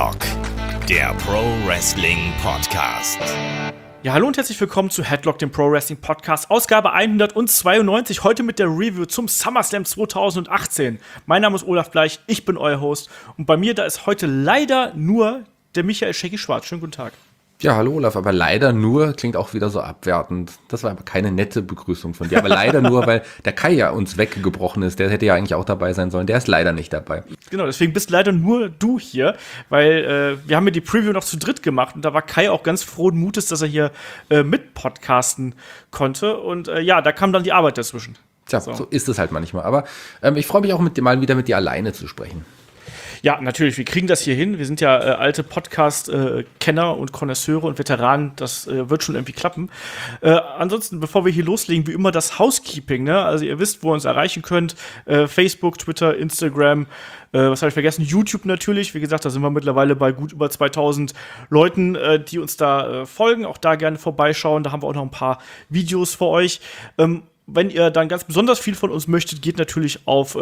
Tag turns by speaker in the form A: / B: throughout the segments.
A: Headlock, der Pro Wrestling Podcast.
B: Ja, hallo und herzlich willkommen zu Headlock, dem Pro Wrestling Podcast, Ausgabe 192, heute mit der Review zum SummerSlam 2018. Mein Name ist Olaf Bleich, ich bin euer Host und bei mir, da ist heute leider nur der Michael Shaggy Schwarz. Schönen guten Tag.
C: Ja, hallo Olaf, aber leider nur klingt auch wieder so abwertend. Das war aber keine nette Begrüßung von dir, aber leider nur, weil der Kai ja uns weggebrochen ist. Der hätte ja eigentlich auch dabei sein sollen, der ist leider nicht dabei.
B: Genau, deswegen bist leider nur du hier, weil wir haben ja die Preview noch zu dritt gemacht und da war Kai auch ganz frohen Mutes, dass er hier mit podcasten konnte und ja, da kam dann die Arbeit dazwischen.
C: Tja, so ist es halt manchmal, aber ich freue mich auch mal wieder mit dir alleine zu sprechen.
B: Ja, natürlich, wir kriegen das hier hin. Wir sind ja alte Podcast-Kenner und Connoisseure und Veteranen. Das wird schon irgendwie klappen. Ansonsten, bevor wir hier loslegen, wie immer das Housekeeping. Ne? Also ihr wisst, wo ihr uns erreichen könnt. Facebook, Twitter, Instagram. Was habe ich vergessen? YouTube natürlich. Wie gesagt, da sind wir mittlerweile bei gut über 2000 Leuten, die uns da folgen. Auch da gerne vorbeischauen. Da haben wir auch noch ein paar Videos für euch. Wenn ihr dann ganz besonders viel von uns möchtet, geht natürlich auf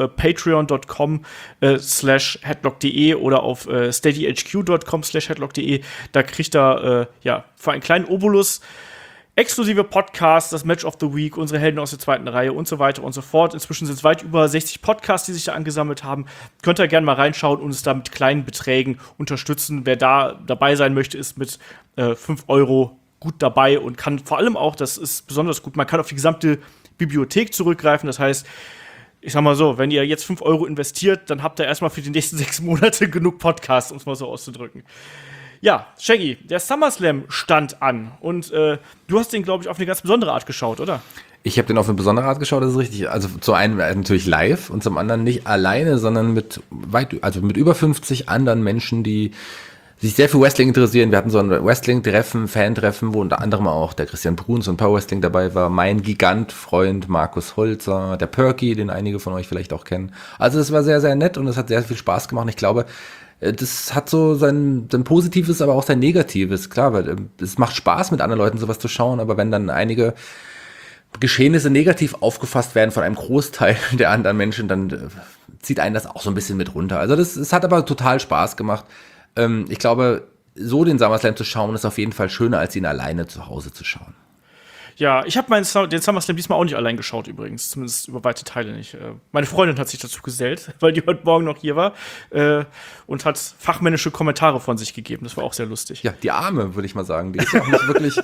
B: patreon.com/headlock.de oder auf steadyhq.com/headlock.de. Da kriegt ihr für einen kleinen Obolus exklusive Podcasts, das Match of the Week, unsere Helden aus der zweiten Reihe und so weiter und so fort. Inzwischen sind es weit über 60 Podcasts, die sich da angesammelt haben. Könnt ihr gerne mal reinschauen und uns da mit kleinen Beträgen unterstützen. Wer da dabei sein möchte, ist mit 5 Euro gut dabei und kann vor allem auch, das ist besonders gut, man kann auf die gesamte Bibliothek zurückgreifen. Das heißt, ich sag mal so, wenn ihr jetzt 5 Euro investiert, dann habt ihr erstmal für die nächsten 6 Monate genug Podcasts, um es mal so auszudrücken. Ja, Shaggy, der SummerSlam stand an und du hast den, glaube ich, auf eine ganz besondere Art geschaut, oder?
C: Ich habe den auf eine besondere Art geschaut, das ist richtig. Also zum einen natürlich live und zum anderen nicht alleine, sondern mit über 50 anderen Menschen, die sich sehr für Wrestling interessieren. Wir hatten so ein Wrestling-Treffen, Fan-Treffen, wo unter anderem auch der Christian Bruns und Power Wrestling dabei war, mein Gigant-Freund Markus Holzer, der Perky, den einige von euch vielleicht auch kennen. Also das war sehr, sehr nett und es hat sehr viel Spaß gemacht. Und ich glaube, das hat so sein Positives, aber auch sein Negatives. Klar, weil es macht Spaß, mit anderen Leuten sowas zu schauen, aber wenn dann einige Geschehnisse negativ aufgefasst werden von einem Großteil der anderen Menschen, dann zieht einen das auch so ein bisschen mit runter. Also es hat aber total Spaß gemacht. Ich glaube, so den SummerSlam zu schauen, ist auf jeden Fall schöner, als ihn alleine zu Hause zu schauen.
B: Ja, ich habe den SummerSlam diesmal auch nicht allein geschaut übrigens, zumindest über weite Teile nicht. Meine Freundin hat sich dazu gesellt, weil die heute Morgen noch hier war und hat fachmännische Kommentare von sich gegeben. Das war auch sehr lustig.
C: Ja, die Arme, würde ich mal sagen. Die ist ja auch nicht wirklich,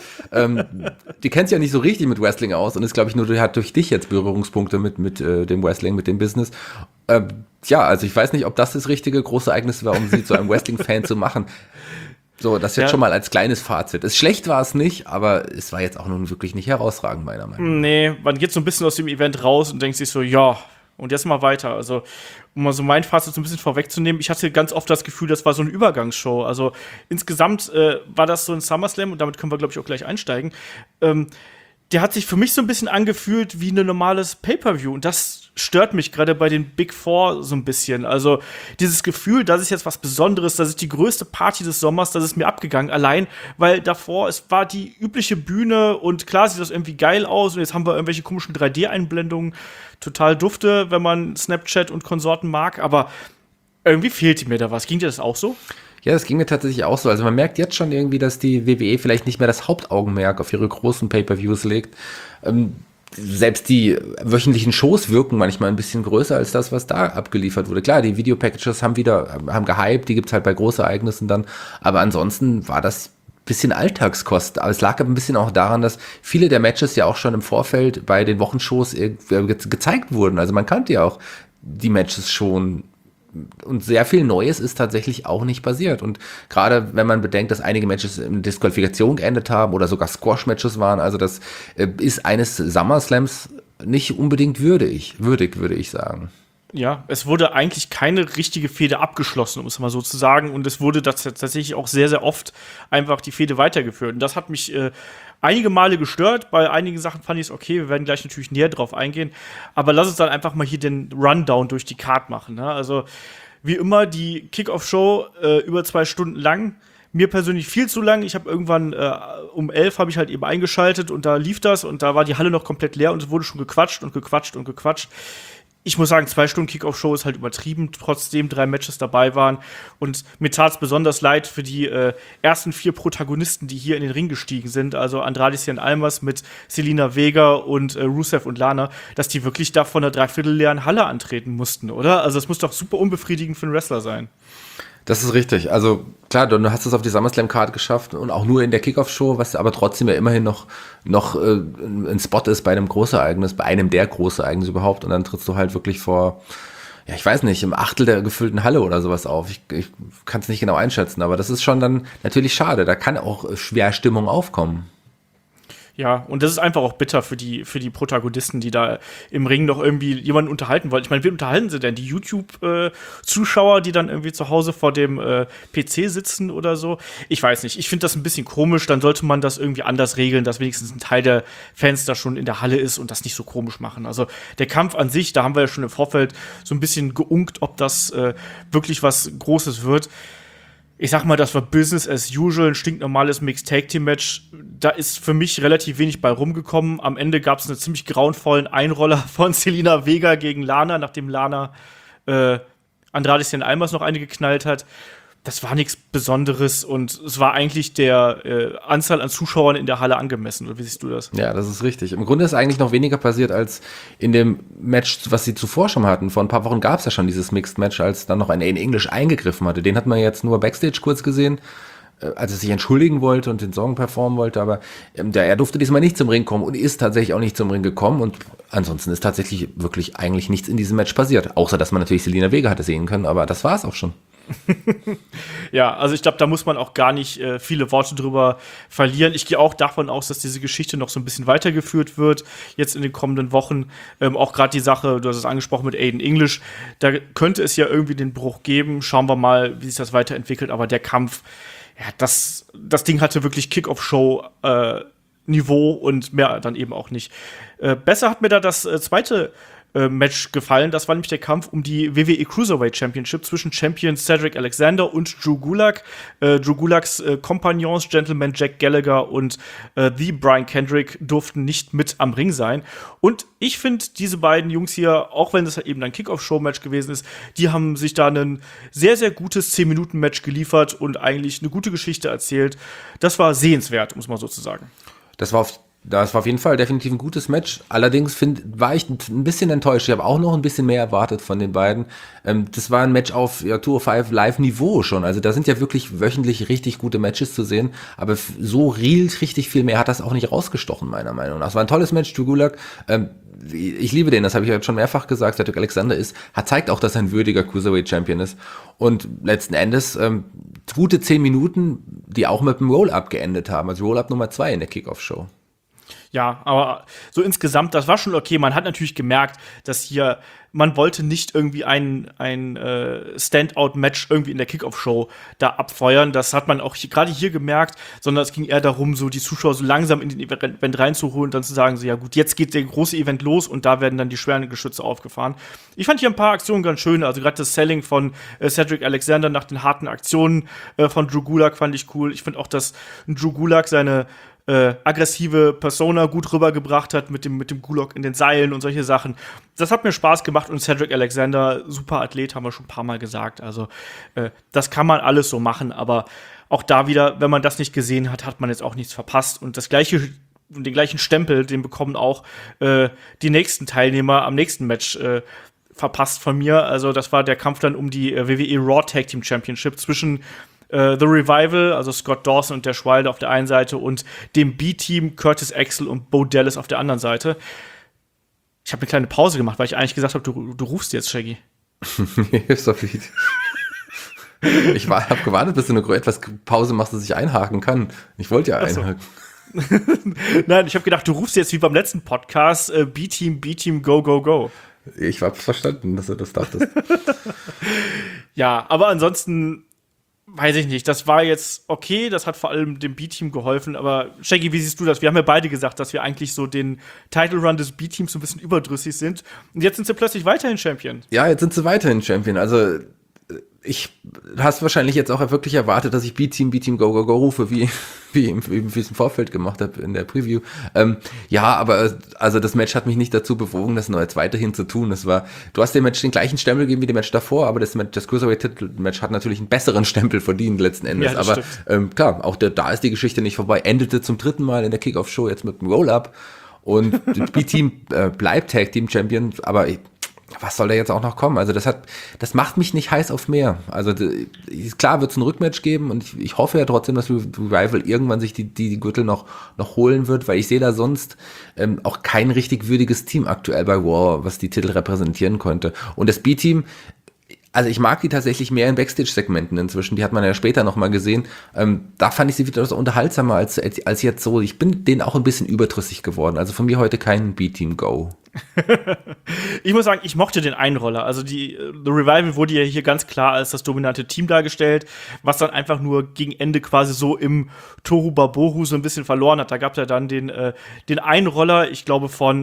C: die kennt sich ja nicht so richtig mit Wrestling aus und ist, glaube ich, die hat durch dich jetzt Berührungspunkte mit dem Wrestling, mit dem Business. Ja, also ich weiß nicht, ob das richtige große Ereignis war, um sie zu einem Wrestling-Fan zu machen. So, das jetzt schon mal als kleines Fazit. Schlecht war es nicht, aber es war jetzt auch nun wirklich nicht herausragend, meiner Meinung nach.
B: Nee, man geht so ein bisschen aus dem Event raus und denkt sich so, ja, und jetzt mal weiter. Also, um mal so mein Fazit so ein bisschen vorwegzunehmen, ich hatte ganz oft das Gefühl, das war so eine Übergangsshow. Also, insgesamt war das so ein SummerSlam, und damit können wir, glaube ich, auch gleich einsteigen. Der hat sich für mich so ein bisschen angefühlt wie ein normales Pay-Per-View. Und das stört mich gerade bei den Big Four so ein bisschen. Also dieses Gefühl, das ist jetzt was Besonderes, das ist die größte Party des Sommers, das ist mir abgegangen. Allein, weil davor, es war die übliche Bühne und klar sieht das irgendwie geil aus. Und jetzt haben wir irgendwelche komischen 3D-Einblendungen. Total dufte, wenn man Snapchat und Konsorten mag. Aber irgendwie fehlte mir da was. Ging dir das auch so?
C: Ja, das ging mir tatsächlich auch so. Also man merkt jetzt schon irgendwie, dass die WWE vielleicht nicht mehr das Hauptaugenmerk auf ihre großen Pay-Per-Views legt. Selbst die wöchentlichen Shows wirken manchmal ein bisschen größer als das, was da abgeliefert wurde. Klar, die Video-Packages haben gehypt, die gibt's halt bei Großereignissen dann. Aber ansonsten war das bisschen Alltagskost. Aber es lag ein bisschen auch daran, dass viele der Matches ja auch schon im Vorfeld bei den Wochenshows gezeigt wurden. Also man kannte ja auch die Matches schon. Und sehr viel Neues ist tatsächlich auch nicht passiert. Und gerade wenn man bedenkt, dass einige Matches in Disqualifikation geendet haben oder sogar Squash-Matches waren, also das ist eines SummerSlams nicht unbedingt würdig, würde ich sagen.
B: Ja, es wurde eigentlich keine richtige Fehde abgeschlossen, um es mal so zu sagen. Und es wurde tatsächlich auch sehr, sehr oft einfach die Fehde weitergeführt. Und das hat mich einige Male gestört. Bei einigen Sachen fand ich es okay. Wir werden gleich natürlich näher drauf eingehen. Aber lass uns dann einfach mal hier den Rundown durch die Card machen. Ne? Also, wie immer, die Kickoff-Show über 2 Stunden lang. Mir persönlich viel zu lang. Ich habe irgendwann um 11 habe ich halt eben eingeschaltet und da lief das. Und da war die Halle noch komplett leer und es wurde schon gequatscht und gequatscht und gequatscht. ich muss sagen, 2 Stunden Kickoff-Show ist halt übertrieben, trotzdem 3 Matches dabei waren. Und mir tat es besonders leid für die ersten 4 Protagonisten, die hier in den Ring gestiegen sind. Also Andrade Cien Almas mit Zelina Vega und Rusev und Lana, dass die wirklich da von einer dreiviertelleeren Halle antreten mussten, oder? Also das muss doch super unbefriedigend für einen Wrestler sein.
C: Das ist richtig. Also klar, du hast es auf die SummerSlam-Card geschafft und auch nur in der Kickoff-Show, was aber trotzdem ja immerhin noch ein Spot ist bei einem Großereignis, bei einem der Großereignisse überhaupt. Und dann trittst du halt wirklich vor, ja, ich weiß nicht, im Achtel der gefüllten Halle oder sowas auf. Ich kann es nicht genau einschätzen, aber das ist schon dann natürlich schade. Da kann auch schwer Stimmung aufkommen.
B: Ja, und das ist einfach auch bitter für die Protagonisten, die da im Ring noch irgendwie jemanden unterhalten wollen. Ich meine, wen unterhalten sie denn? Die YouTube-Zuschauer, die dann irgendwie zu Hause vor dem PC sitzen oder so? Ich weiß nicht. Ich finde das ein bisschen komisch. Dann sollte man das irgendwie anders regeln, dass wenigstens ein Teil der Fans da schon in der Halle ist und das nicht so komisch machen. Also der Kampf an sich, da haben wir ja schon im Vorfeld so ein bisschen geunkt, ob das wirklich was Großes wird. Ich sag mal, das war Business as usual, ein stinknormales Mixed-Tag-Team-Match. Da ist für mich relativ wenig bei rumgekommen. Am Ende gab es einen ziemlich grauenvollen Einroller von Zelina Vega gegen Lana, nachdem Lana Andrade Cien Almas noch eine geknallt hat. Das war nichts Besonderes und es war eigentlich der Anzahl an Zuschauern in der Halle angemessen. Oder wie siehst du das?
C: Ja, das ist richtig. Im Grunde ist eigentlich noch weniger passiert als in dem Match, was sie zuvor schon hatten. Vor ein paar Wochen gab es ja schon dieses Mixed-Match, als dann noch einer in Englisch eingegriffen hatte. Den hat man jetzt nur Backstage kurz gesehen, als er sich entschuldigen wollte und den Song performen wollte. Aber er durfte diesmal nicht zum Ring kommen und ist tatsächlich auch nicht zum Ring gekommen. Und ansonsten ist tatsächlich wirklich eigentlich nichts in diesem Match passiert. Außer, dass man natürlich Zelina Vega hatte sehen können. Aber das war es auch schon.
B: Ja, also ich glaube, da muss man auch gar nicht viele Worte drüber verlieren. Ich gehe auch davon aus, dass diese Geschichte noch so ein bisschen weitergeführt wird, jetzt in den kommenden Wochen. Auch gerade die Sache, du hast es angesprochen mit Aiden English, da könnte es ja irgendwie den Bruch geben. Schauen wir mal, wie sich das weiterentwickelt. Aber der Kampf, ja, das Ding hatte wirklich Kick-Off-Show Niveau und mehr dann eben auch nicht. Besser hat mir da das zweite Match gefallen. Das war nämlich der Kampf um die WWE Cruiserweight Championship zwischen Champion Cedric Alexander und Drew Gulak. Drew Gulaks Kompagnons, Gentleman Jack Gallagher und The Brian Kendrick durften nicht mit am Ring sein. Und ich finde, diese beiden Jungs hier, auch wenn es eben ein Kick-Off-Show-Match gewesen ist, die haben sich da ein sehr, sehr gutes 10-Minuten-Match geliefert und eigentlich eine gute Geschichte erzählt. Das war sehenswert, muss man sozusagen.
C: Das war auf jeden Fall definitiv ein gutes Match. Allerdings war ich ein bisschen enttäuscht. Ich habe auch noch ein bisschen mehr erwartet von den beiden. Das war ein Match auf 205 Live-Niveau schon. Also da sind ja wirklich wöchentlich richtig gute Matches zu sehen. Aber so richtig viel mehr hat das auch nicht rausgestochen, meiner Meinung nach. Es war ein tolles Match, Drew Gulak. Ich liebe den, das habe ich ja schon mehrfach gesagt. Cedric Alexander zeigt auch, dass er ein würdiger Cruiserweight-Champion ist. Und letzten Endes gute 10 Minuten, die auch mit dem Roll-Up geendet haben. Also Roll-Up Nummer 2 in der Kickoff-Show.
B: Ja, aber so insgesamt, das war schon okay. Man hat natürlich gemerkt, dass hier, man wollte nicht irgendwie ein Standout-Match irgendwie in der Kickoff-Show da abfeuern. Das hat man auch gerade hier gemerkt, sondern es ging eher darum, so die Zuschauer so langsam in den Event reinzuholen und dann zu sagen, so ja gut, jetzt geht der große Event los und da werden dann die schweren Geschütze aufgefahren. Ich fand hier ein paar Aktionen ganz schön, also gerade das Selling von Cedric Alexander nach den harten Aktionen von Drew Gulak fand ich cool. Ich finde auch, dass Drew Gulak seine aggressive Persona gut rübergebracht hat mit dem Gulak in den Seilen und solche Sachen. Das hat mir Spaß gemacht und Cedric Alexander, super Athlet, haben wir schon ein paar Mal gesagt. Also das kann man alles so machen, aber auch da wieder, wenn man das nicht gesehen hat, hat man jetzt auch nichts verpasst. Und den gleichen Stempel, den bekommen auch die nächsten Teilnehmer am nächsten Match verpasst von mir. Also das war der Kampf dann um die WWE Raw Tag Team Championship zwischen The Revival, also Scott Dawson und der Wilder auf der einen Seite und dem B-Team Curtis Axel und Bo Dallas auf der anderen Seite. Ich habe eine kleine Pause gemacht, weil ich eigentlich gesagt habe, du rufst jetzt, Shaggy.
C: Ist doch gut. Ich habe gewartet, bis du eine etwas Pause machst, dass ich einhaken kann. Ich wollte ja einhaken.
B: Nein, ich habe gedacht, du rufst jetzt wie beim letzten Podcast B-Team, go, go, go.
C: Ich habe verstanden, dass du das dachtest.
B: Ja, aber ansonsten weiß ich nicht, das war jetzt okay, das hat vor allem dem B-Team geholfen, aber Shaggy, wie siehst du das? Wir haben ja beide gesagt, dass wir eigentlich so den Title Run des B-Teams so ein bisschen überdrüssig sind und jetzt sind sie plötzlich weiterhin Champion.
C: Ja, jetzt sind sie weiterhin Champion, also du hast wahrscheinlich jetzt auch wirklich erwartet, dass ich B-Team, Go, Go, Go rufe, wie ich es im Vorfeld gemacht habe in der Preview. Ja, aber also das Match hat mich nicht dazu bewogen, das noch jetzt weiterhin zu tun. Du hast dem Match den gleichen Stempel gegeben wie dem Match davor, aber das Cruiserweight-Titel-Match hat natürlich einen besseren Stempel verdient letzten Endes.
B: Ja,
C: aber klar, auch da ist die Geschichte nicht vorbei. Endete zum 3. Mal in der Kickoff-Show jetzt mit einem Roll-Up und B-Team bleibt Tag-Team-Champion, aber was soll da jetzt auch noch kommen? Also das macht mich nicht heiß auf mehr. Also klar wird es ein Rückmatch geben und ich hoffe ja trotzdem, dass Revival irgendwann sich die Gürtel noch holen wird, weil ich sehe da sonst auch kein richtig würdiges Team aktuell bei Raw, was die Titel repräsentieren könnte. Und das B-Team, also ich mag die tatsächlich mehr in Backstage-Segmenten inzwischen, die hat man ja später nochmal gesehen. Da fand ich sie wieder so unterhaltsamer als jetzt so. Ich bin denen auch ein bisschen überdrüssig geworden. Also von mir heute kein B-Team-Go.
B: Ich muss sagen, ich mochte den Einroller. Also The Revival wurde ja hier ganz klar als das dominante Team dargestellt, was dann einfach nur gegen Ende quasi so im Tohu Babohu so ein bisschen verloren hat. Da gab es ja dann den Einroller, ich glaube von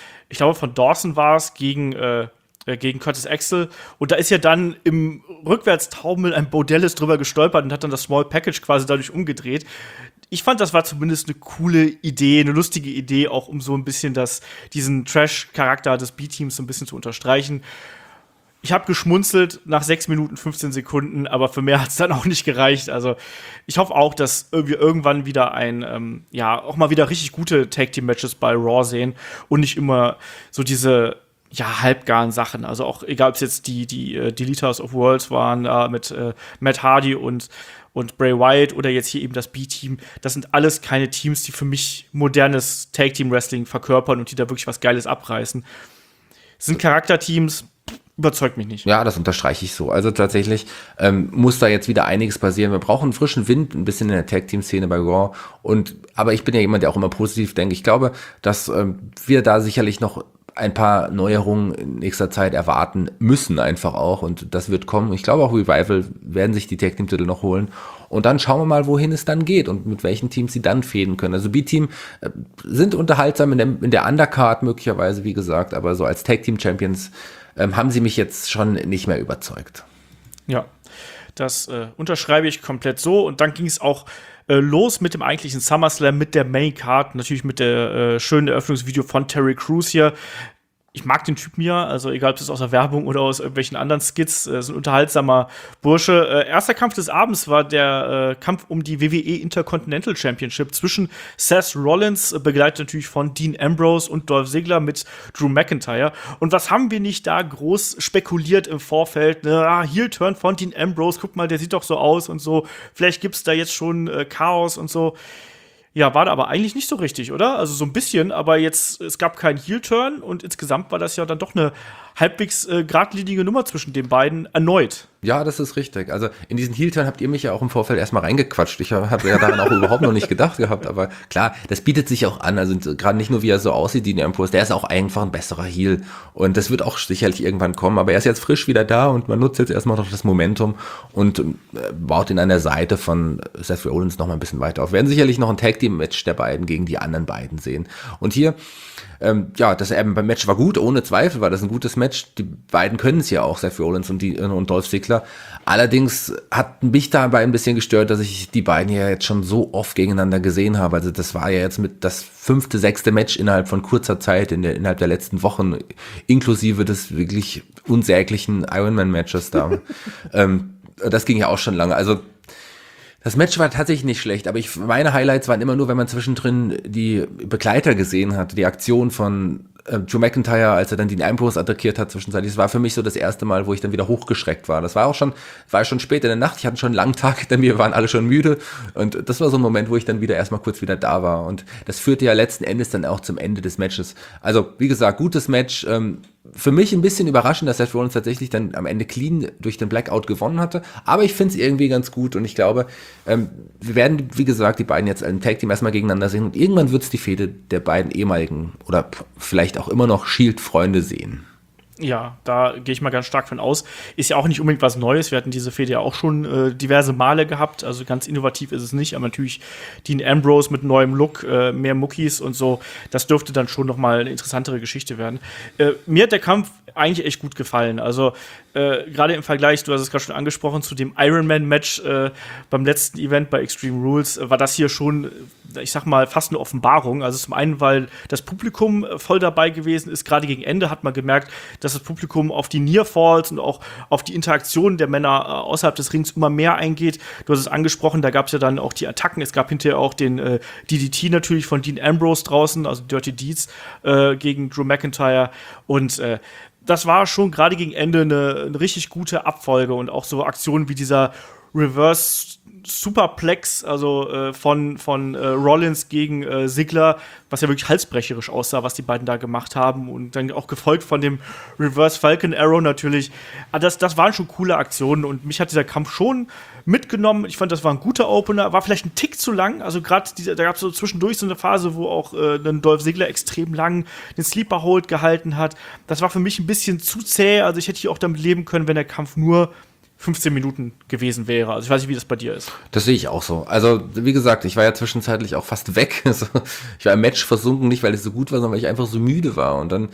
B: Dawson war es gegen Curtis Axel. Und da ist ja dann im Rückwärtstaumel ein Bo Dallas drüber gestolpert und hat dann das Small Package quasi dadurch umgedreht. Ich fand, das war zumindest eine coole Idee, eine lustige Idee, auch um so ein bisschen diesen Trash-Charakter des B-Teams so ein bisschen zu unterstreichen. Ich habe geschmunzelt nach 6 Minuten 15 Sekunden, aber für mehr hat es dann auch nicht gereicht. Also ich hoffe auch, dass wir irgendwann wieder auch mal wieder richtig gute Tag-Team-Matches bei Raw sehen und nicht immer so diese halbgaren Sachen. Also auch egal, ob es jetzt die Deleters of Worlds waren mit Matt Hardy und Bray Wyatt oder jetzt hier eben das B-Team. Das sind alles keine Teams, die für mich modernes Tag-Team-Wrestling verkörpern und die da wirklich was Geiles abreißen. Das sind Charakterteams, überzeugt mich nicht.
C: Ja, das unterstreiche ich so. Also tatsächlich muss da jetzt wieder einiges passieren. Wir brauchen einen frischen Wind, ein bisschen in der Tag-Team-Szene bei Raw. Aber ich bin ja jemand, der auch immer positiv denkt. Ich glaube, dass wir da sicherlich noch ein paar Neuerungen in nächster Zeit erwarten müssen einfach auch und das wird kommen. Ich glaube auch Revival werden sich die Tag Team Titel noch holen und dann schauen wir mal, wohin es dann geht und mit welchen Teams sie dann fäden können. Also B-Team sind unterhaltsam in der Undercard möglicherweise, wie gesagt, aber so als Tag Team Champions haben sie mich jetzt schon nicht mehr überzeugt.
B: Ja, das unterschreibe ich komplett so und dann ging es auch los mit dem eigentlichen SummerSlam, mit der Main Card, natürlich mit der schönen Eröffnungsvideo von Terry Crews hier. Ich mag den Typen ja, also egal, ob das aus der Werbung oder aus irgendwelchen anderen Skits, ist ein unterhaltsamer Bursche. Erster Kampf des Abends war der Kampf um die WWE Intercontinental Championship zwischen Seth Rollins, begleitet natürlich von Dean Ambrose und Dolph Ziggler mit Drew McIntyre. Und was haben wir nicht da groß spekuliert im Vorfeld? Heel-Turn von Dean Ambrose, guck mal, der sieht doch so aus und so. Vielleicht gibt's da jetzt schon Chaos und so. Ja, war da aber eigentlich nicht so richtig, oder? Also so ein bisschen, aber jetzt, es gab keinen Heel-Turn und insgesamt war das ja dann doch eine halbwegs geradlinige Nummer zwischen den beiden erneut.
C: Ja, das ist richtig. Also in diesen Heel-Turn habt ihr mich ja auch im Vorfeld erstmal reingequatscht. Ich habe ja daran auch überhaupt noch nicht gedacht gehabt, aber klar, das bietet sich auch an. Also gerade nicht nur, wie er so aussieht, Dean Ambrose, der ist auch einfach ein besserer Heel und das wird auch sicherlich irgendwann kommen, aber er ist jetzt frisch wieder da und man nutzt jetzt erstmal noch das Momentum und baut ihn an der Seite von Seth Rollins noch mal ein bisschen weiter auf. Wir werden sicherlich noch ein Tag-Team-Match der beiden gegen die anderen beiden sehen. Und hier das beim Match war gut, ohne Zweifel war das ein gutes Match. Die beiden können es ja auch, Seth Rollins und Dolph Ziggler. Allerdings hat mich dabei ein bisschen gestört, dass ich die beiden ja jetzt schon so oft gegeneinander gesehen habe. Also das war ja jetzt mit das 5., 6. Match innerhalb von kurzer Zeit, innerhalb der letzten Wochen, inklusive des wirklich unsäglichen Ironman-Matches da. Das ging ja auch schon lange. Also das Match war tatsächlich nicht schlecht, aber meine Highlights waren immer nur, wenn man zwischendrin die Begleiter gesehen hat, die Aktion von Drew McIntyre, als er dann Dean Ambrose attackiert hat zwischenzeitlich. Das war für mich so das erste Mal, wo ich dann wieder hochgeschreckt war. Das war schon spät in der Nacht. Ich hatte schon einen langen Tag hinter mir, waren alle schon müde. Und das war so ein Moment, wo ich dann erstmal kurz wieder da war. Und das führte ja letzten Endes dann auch zum Ende des Matches. Also, wie gesagt, gutes Match. Für mich ein bisschen überraschend, dass Seth Rollins tatsächlich dann am Ende clean durch den Blackout gewonnen hatte. Aber ich finde es irgendwie ganz gut und ich glaube, wir werden, wie gesagt, die beiden jetzt im Tag-Team erstmal gegeneinander sehen und irgendwann wird es die Fehde der beiden ehemaligen oder vielleicht auch immer noch Shield-Freunde sehen.
B: Ja, da gehe ich mal ganz stark von aus. Ist ja auch nicht unbedingt was Neues. Wir hatten diese Fehde ja auch schon diverse Male gehabt. Also ganz innovativ ist es nicht. Aber natürlich Dean Ambrose mit neuem Look, mehr Muckis und so. Das dürfte dann schon noch mal eine interessantere Geschichte werden. Mir hat der Kampf eigentlich echt gut gefallen. Also gerade im Vergleich, du hast es gerade schon angesprochen, zu dem Ironman-Match beim letzten Event bei Extreme Rules, war das hier schon, ich sag mal, fast eine Offenbarung. Also zum einen, weil das Publikum voll dabei gewesen ist. Gerade gegen Ende hat man gemerkt, dass das Publikum auf die Nearfalls und auch auf die Interaktion der Männer außerhalb des Rings immer mehr eingeht. Du hast es angesprochen, da gab es ja dann auch die Attacken. Es gab hinterher auch den DDT natürlich von Dean Ambrose draußen, also Dirty Deeds gegen Drew McIntyre. Und das war schon gerade gegen Ende eine richtig gute Abfolge und auch so Aktionen wie dieser Reverse Superplex, also von Rollins gegen Ziggler, was ja wirklich halsbrecherisch aussah, was die beiden da gemacht haben, und dann auch gefolgt von dem Reverse Falcon Arrow natürlich. Das waren schon coole Aktionen und mich hat dieser Kampf schon mitgenommen. Ich fand, das war ein guter Opener, war vielleicht ein Tick zu lang, also gerade da gab es so zwischendurch so eine Phase, wo auch dann Dolph Ziggler extrem lang den Sleeper Hold gehalten hat. Das war für mich ein bisschen zu zäh, also ich hätte hier auch damit leben können, wenn der Kampf nur 15 Minuten gewesen wäre. Also ich weiß nicht, wie das bei dir ist.
C: Das sehe ich auch so. Also, wie gesagt, ich war ja zwischenzeitlich auch fast weg. Also, ich war im Match versunken, nicht weil es so gut war, sondern weil ich einfach so müde war. Und dann,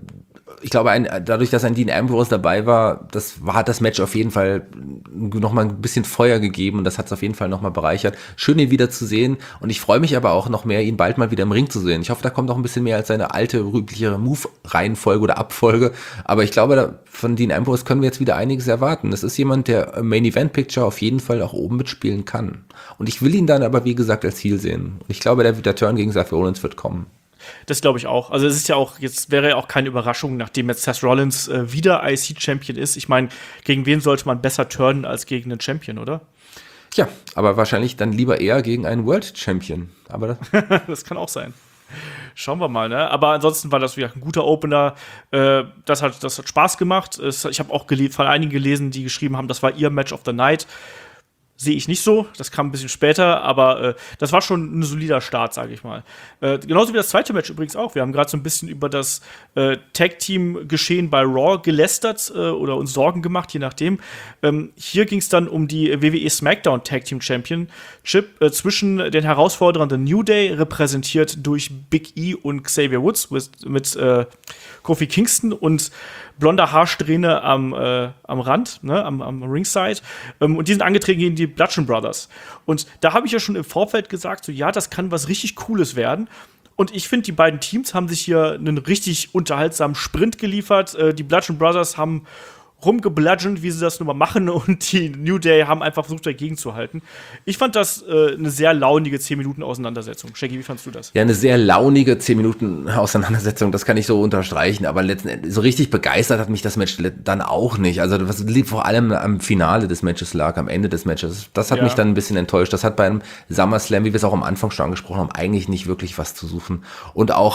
C: ich glaube, dadurch, dass ein Dean Ambrose dabei war, hat das Match auf jeden Fall nochmal ein bisschen Feuer gegeben und das hat es auf jeden Fall nochmal bereichert. Schön, ihn wieder zu sehen, und ich freue mich aber auch noch mehr, ihn bald mal wieder im Ring zu sehen. Ich hoffe, da kommt noch ein bisschen mehr als seine alte, übliche Move-Reihenfolge oder Abfolge, aber ich glaube, von Dean Ambrose können wir jetzt wieder einiges erwarten. Das ist jemand, der im Main-Event-Picture auf jeden Fall auch oben mitspielen kann. Und ich will ihn dann aber, wie gesagt, als Heel sehen. Und ich glaube, der Turn gegen Seth Rollins wird kommen.
B: Das glaube ich auch. Also es ist ja auch, jetzt wäre ja auch keine Überraschung, nachdem jetzt Seth Rollins wieder IC-Champion ist. Ich meine, gegen wen sollte man besser turnen als gegen einen Champion, oder?
C: Tja, aber wahrscheinlich dann lieber eher gegen einen World Champion. Aber
B: das kann auch sein. Schauen wir mal, ne? Aber ansonsten war das wieder ein guter Opener. Das hat Spaß gemacht. Ich habe auch von einigen gelesen, die geschrieben haben, das war ihr Match of the Night. Sehe ich nicht so, das kam ein bisschen später, aber das war schon ein solider Start, sage ich mal. Genauso wie das zweite Match übrigens auch. Wir haben gerade so ein bisschen über das Tag-Team-Geschehen bei Raw gelästert oder uns Sorgen gemacht, je nachdem. Hier ging es dann um die WWE SmackDown Tag-Team Championship zwischen den Herausforderern The New Day, repräsentiert durch Big E und Xavier Woods mit Kofi Kingston und blonder Haarsträhne am Rand, ne, am Ringside. Und die sind angetreten gegen die Bludgeon Brothers. Und da habe ich ja schon im Vorfeld gesagt, so ja, das kann was richtig Cooles werden. Und ich finde, die beiden Teams haben sich hier einen richtig unterhaltsamen Sprint geliefert. Die Bludgeon Brothers haben rumgebludgend, wie sie das nun mal machen, und die New Day haben einfach versucht, dagegen zu halten. Ich fand das eine sehr launige 10 Minuten Auseinandersetzung. Shaggy, wie fandst du das?
C: Ja, eine sehr launige 10 Minuten Auseinandersetzung, das kann ich so unterstreichen, aber letzten Endes, so richtig begeistert hat mich das Match dann auch nicht. Also was lief vor allem am Finale des Matches lag, am Ende des Matches. Das hat mich dann ein bisschen enttäuscht. Das hat beim SummerSlam, wie wir es auch am Anfang schon angesprochen haben, eigentlich nicht wirklich was zu suchen. Und auch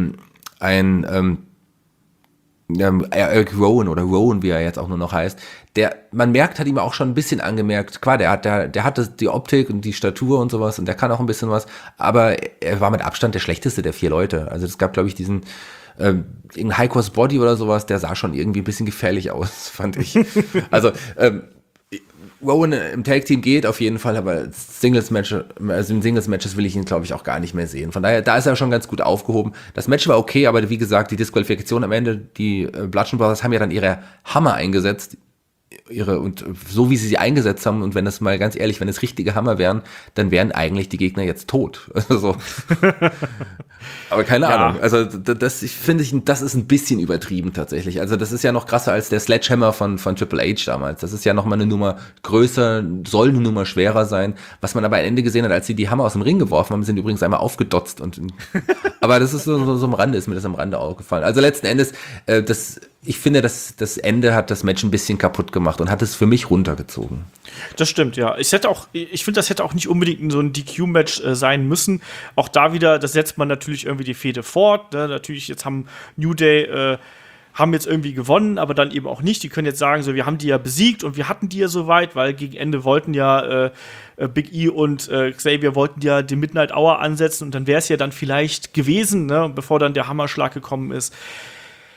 C: Eric Rowan oder Rowan, wie er jetzt auch nur noch heißt, man merkt, hat ihm auch schon ein bisschen angemerkt, klar, der hat die Optik und die Statur und sowas und der kann auch ein bisschen was, aber er war mit Abstand der schlechteste der 4 Leute. Also es gab, glaube ich, diesen irgendein High-Cost Body oder sowas, der sah schon irgendwie ein bisschen gefährlich aus, fand ich. Also Rowan im Tag-Team geht auf jeden Fall, aber in Singles-Matches will ich ihn, glaube ich, auch gar nicht mehr sehen. Von daher, da ist er schon ganz gut aufgehoben. Das Match war okay, aber wie gesagt, die Disqualifikation am Ende, die Bludgeon Brothers haben ja dann ihre Hammer eingesetzt, und so wie sie eingesetzt haben, und wenn das mal ganz ehrlich, wenn es richtige Hammer wären, dann wären eigentlich die Gegner jetzt tot. Also, aber keine Ahnung. Also das finde ich, das ist ein bisschen übertrieben tatsächlich. Also das ist ja noch krasser als der Sledgehammer von Triple H damals. Das ist ja noch mal eine Nummer größer, soll eine Nummer schwerer sein. Was man aber am Ende gesehen hat, als sie die Hammer aus dem Ring geworfen haben, sind übrigens einmal aufgedotzt. Aber das ist so am Rande, ist mir das am Rande aufgefallen. Also letzten Endes, ich finde, das Ende hat das Match ein bisschen kaputt gemacht und hat es für mich runtergezogen.
B: Das stimmt, ja. Ich finde, das hätte auch nicht unbedingt so ein DQ-Match sein müssen. Auch da wieder, das setzt man natürlich irgendwie die Fehde fort. Ne? Natürlich, jetzt haben New Day haben jetzt irgendwie gewonnen, aber dann eben auch nicht. Die können jetzt sagen, so, wir haben die ja besiegt und wir hatten die ja soweit, weil gegen Ende wollten ja Big E und Xavier wollten ja den Midnight Hour ansetzen und dann wäre es ja dann vielleicht gewesen, ne? Bevor dann der Hammerschlag gekommen ist.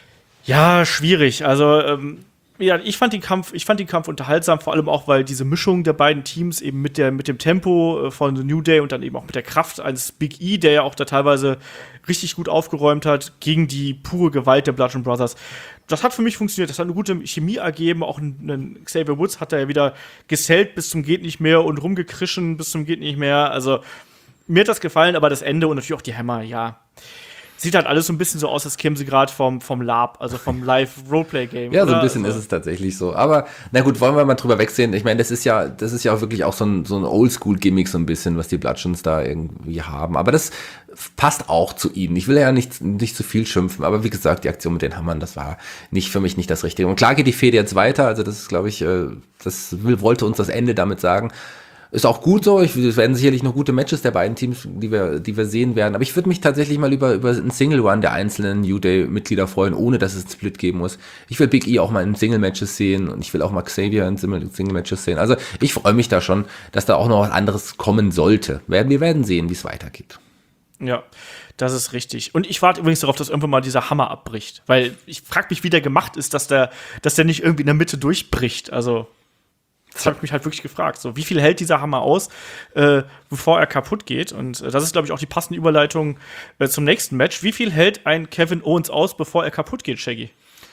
B: Ja, schwierig. Also, ja, ich fand den Kampf unterhaltsam, vor allem auch, weil diese Mischung der beiden Teams eben mit dem Tempo von The New Day und dann eben auch mit der Kraft eines Big E, der ja auch da teilweise richtig gut aufgeräumt hat, gegen die pure Gewalt der Bludgeon Brothers. Das hat für mich funktioniert. Das hat eine gute Chemie ergeben. Auch ein Xavier Woods hat da ja wieder gesellt bis zum geht nicht mehr und rumgekrischen bis zum geht nicht mehr. Also, mir hat das gefallen, aber das Ende und natürlich auch die Hammer, ja. Sieht halt alles so ein bisschen so aus, als kämen sie gerade vom LARP, also vom Live-Roleplay-Game.
C: Ja, so ein bisschen ist es tatsächlich so. Aber, na gut, wollen wir mal drüber wegsehen. Ich meine, das ist ja auch wirklich auch so ein Oldschool-Gimmick so ein bisschen, was die Bludgeons da irgendwie haben. Aber das passt auch zu ihnen. Ich will ja nicht zu viel schimpfen, aber wie gesagt, die Aktion mit den Hammern, das war für mich nicht das Richtige. Und klar geht die Fehde jetzt weiter, also das ist, glaube ich, wollte uns das Ende damit sagen. Ist auch gut so, es werden sicherlich noch gute Matches der beiden Teams, die wir sehen werden, aber ich würde mich tatsächlich mal über einen Single-Run der einzelnen New Day-Mitglieder freuen, ohne dass es einen Split geben muss. Ich will Big E auch mal in Single-Matches sehen und ich will auch mal Xavier in Single-Matches sehen. Also ich freue mich da schon, dass da auch noch was anderes kommen sollte. Wir werden sehen, wie es weitergeht.
B: Ja, das ist richtig. Und ich warte übrigens darauf, dass irgendwann mal dieser Hammer abbricht, weil ich frage mich, wie der gemacht ist, dass der nicht irgendwie in der Mitte durchbricht, also das habe ich mich halt wirklich gefragt. So, wie viel hält dieser Hammer aus, bevor er kaputt geht? Und das ist, glaube ich, auch die passende Überleitung zum nächsten Match. Wie viel hält ein Kevin Owens aus, bevor er kaputt geht, Shaggy?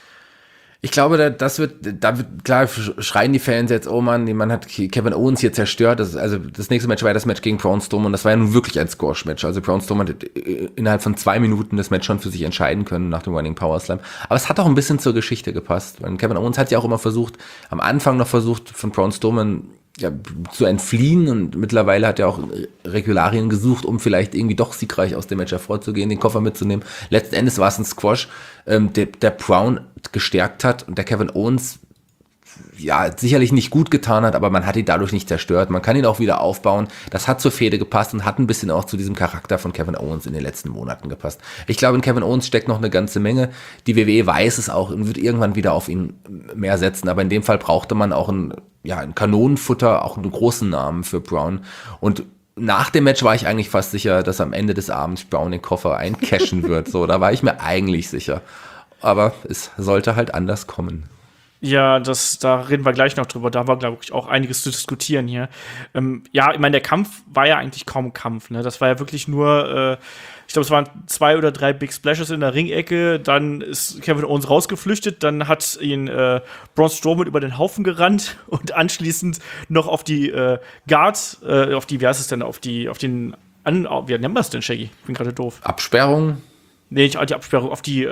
C: Ich glaube, da wird klar, schreien die Fans jetzt, oh Mann, man hat Kevin Owens hier zerstört. Das nächste Match war ja das Match gegen Braun Strowman und das war ja nun wirklich ein Squash-Match. Also Braun Strowman hat innerhalb von 2 Minuten das Match schon für sich entscheiden können nach dem Running Power Slam. Aber es hat auch ein bisschen zur Geschichte gepasst. Weil Kevin Owens hat ja auch immer am Anfang noch versucht, von Braun Strowman zu entfliehen und mittlerweile hat er auch Regularien gesucht, um vielleicht irgendwie doch siegreich aus dem Match hervorzugehen, den Koffer mitzunehmen. Letzten Endes war es ein Squash, der Braun gestärkt hat und der Kevin Owens sicherlich nicht gut getan hat, aber man hat ihn dadurch nicht zerstört. Man kann ihn auch wieder aufbauen. Das hat zur Fehde gepasst und hat ein bisschen auch zu diesem Charakter von Kevin Owens in den letzten Monaten gepasst. Ich glaube, in Kevin Owens steckt noch eine ganze Menge. Die WWE weiß es auch und wird irgendwann wieder auf ihn mehr setzen, aber in dem Fall brauchte man auch ein Kanonenfutter, auch einen großen Namen für Braun. Und nach dem Match war ich eigentlich fast sicher, dass am Ende des Abends Braun den Koffer eincashen wird. So, da war ich mir eigentlich sicher. Aber es sollte halt anders kommen.
B: Ja, da reden wir gleich noch drüber. Da war, glaube ich, auch einiges zu diskutieren hier. Ich meine, der Kampf war ja eigentlich kaum ein Kampf. Ne? Das war ja wirklich nur, ich glaube, es waren 2 oder 3 Big Splashes in der Ringecke. Dann ist Kevin Owens rausgeflüchtet. Dann hat ihn Braun Strowman über den Haufen gerannt und anschließend noch auf die Guard, wie heißt es denn, wie nennen wir es denn, Shaggy? Ich bin gerade doof.
C: Absperrung?
B: Nee, nicht die Absperrung, auf die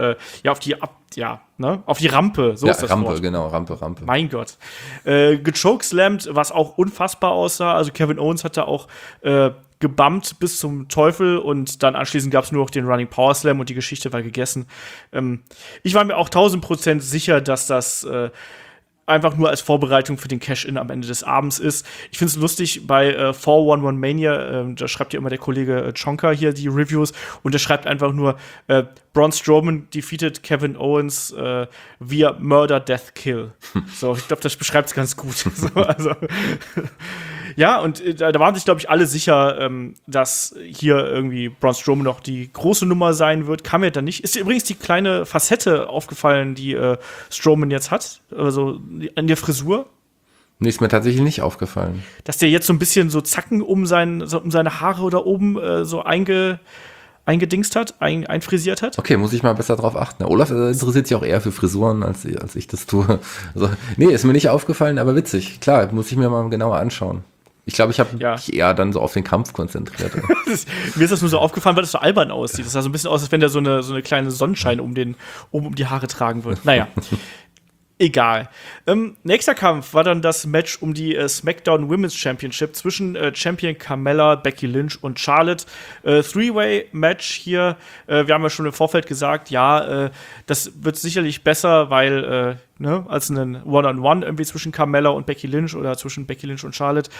B: Rampe, so ist das
C: Rampe,
B: Wort.
C: Genau, Rampe.
B: Mein Gott. Gechokeslammt, was auch unfassbar aussah. Also Kevin Owens hat da auch gebumpt bis zum Teufel und dann anschließend gab es nur noch den Running Power Slam und die Geschichte war gegessen. Ich war mir auch 1000% sicher, dass das einfach nur als Vorbereitung für den Cash-In am Ende des Abends ist. Ich finde es lustig, bei 411 Mania, da schreibt ja immer der Kollege Chonka hier die Reviews und der schreibt einfach nur Braun Strowman defeated Kevin Owens via Murder, Death, Kill. So, ich glaube, das beschreibt es ganz gut. So, also ja, und da waren sich, glaube ich, alle sicher, dass hier irgendwie Braun Strowman noch die große Nummer sein wird. Kam ja dann nicht. Ist dir übrigens die kleine Facette aufgefallen, die Strowman jetzt hat? Also an der Frisur?
C: Nee, ist mir tatsächlich nicht aufgefallen.
B: Dass der jetzt so ein bisschen so Zacken um seine Haare da oben eingedingst hat, einfrisiert hat.
C: Okay, muss ich mal besser drauf achten. Olaf interessiert sich auch eher für Frisuren, als ich das tue. Also, nee, ist mir nicht aufgefallen, aber witzig. Klar, muss ich mir mal genauer anschauen. Ich glaube, ich habe mich eher dann so auf den Kampf konzentriert.
B: Mir ist das nur so aufgefallen, weil das so albern aussieht. Das sah so ein bisschen aus, als wenn der so eine kleine Sonnenschein um die Haare tragen würde. Naja. Egal. Nächster Kampf war dann das Match um die SmackDown Women's Championship zwischen Champion Carmella, Becky Lynch und Charlotte. Three-Way-Match hier. Wir haben ja schon im Vorfeld gesagt, das wird sicherlich besser, weil als ein One-on-One irgendwie zwischen Carmella und Becky Lynch oder zwischen Becky Lynch und Charlotte.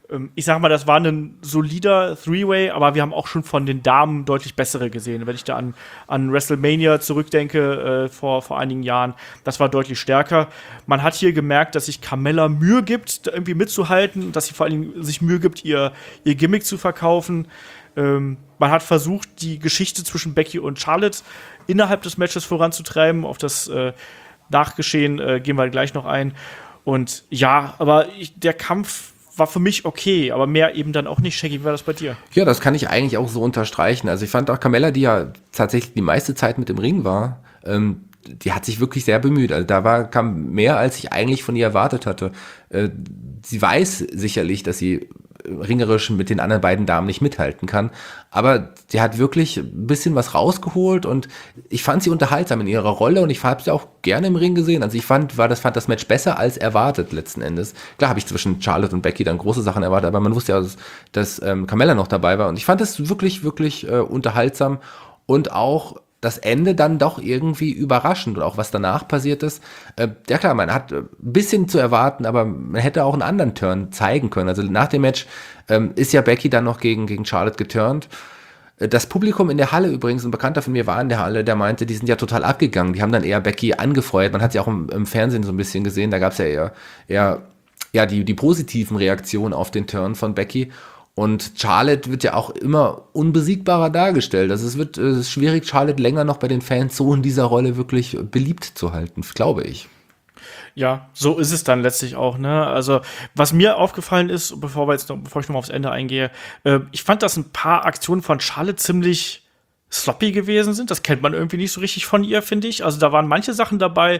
B: Ich sag mal, das war ein solider Three-Way, aber wir haben auch schon von den Damen deutlich bessere gesehen. Wenn ich da an WrestleMania zurückdenke, vor einigen Jahren, das war deutlich stärker. Man hat hier gemerkt, dass sich Carmella Mühe gibt, da irgendwie mitzuhalten, dass sie vor allen Dingen sich Mühe gibt, ihr Gimmick zu verkaufen. Man hat versucht, die Geschichte zwischen Becky und Charlotte innerhalb des Matches voranzutreiben. Auf das Nachgeschehen gehen wir gleich noch ein. Und ja, aber der Kampf war für mich okay, aber mehr eben dann auch nicht. Shaggy, wie war das bei dir?
C: Ja, das kann ich eigentlich auch so unterstreichen. Also ich fand auch Carmella, die ja tatsächlich die meiste Zeit mit im Ring war, die hat sich wirklich sehr bemüht. Also kam mehr, als ich eigentlich von ihr erwartet hatte. Sie weiß sicherlich, dass sie ringerisch mit den anderen beiden Damen nicht mithalten kann, aber sie hat wirklich ein bisschen was rausgeholt und ich fand sie unterhaltsam in ihrer Rolle und ich habe sie auch gerne im Ring gesehen. Also ich fand das Match besser als erwartet letzten Endes. Klar habe ich zwischen Charlotte und Becky dann große Sachen erwartet, aber man wusste ja, dass Carmella noch dabei war und ich fand es wirklich, wirklich unterhaltsam und auch das Ende dann doch irgendwie überraschend und auch was danach passiert ist. Ja klar, man hat ein bisschen zu erwarten, aber man hätte auch einen anderen Turn zeigen können. Also nach dem Match ist ja Becky dann noch gegen Charlotte geturnt. Das Publikum in der Halle übrigens, ein Bekannter von mir war in der Halle, der meinte, die sind ja total abgegangen. Die haben dann eher Becky angefeuert. Man hat sie auch im Fernsehen so ein bisschen gesehen. Da gab es ja eher die positiven Reaktionen auf den Turn von Becky. Und Charlotte wird ja auch immer unbesiegbarer dargestellt. Also es ist schwierig, Charlotte länger noch bei den Fans so in dieser Rolle wirklich beliebt zu halten, glaube ich.
B: Ja, so ist es dann letztlich auch, ne? Also, was mir aufgefallen ist, bevor ich nochmal aufs Ende eingehe, ich fand, dass ein paar Aktionen von Charlotte ziemlich sloppy gewesen sind. Das kennt man irgendwie nicht so richtig von ihr, finde ich. Also, da waren manche Sachen dabei,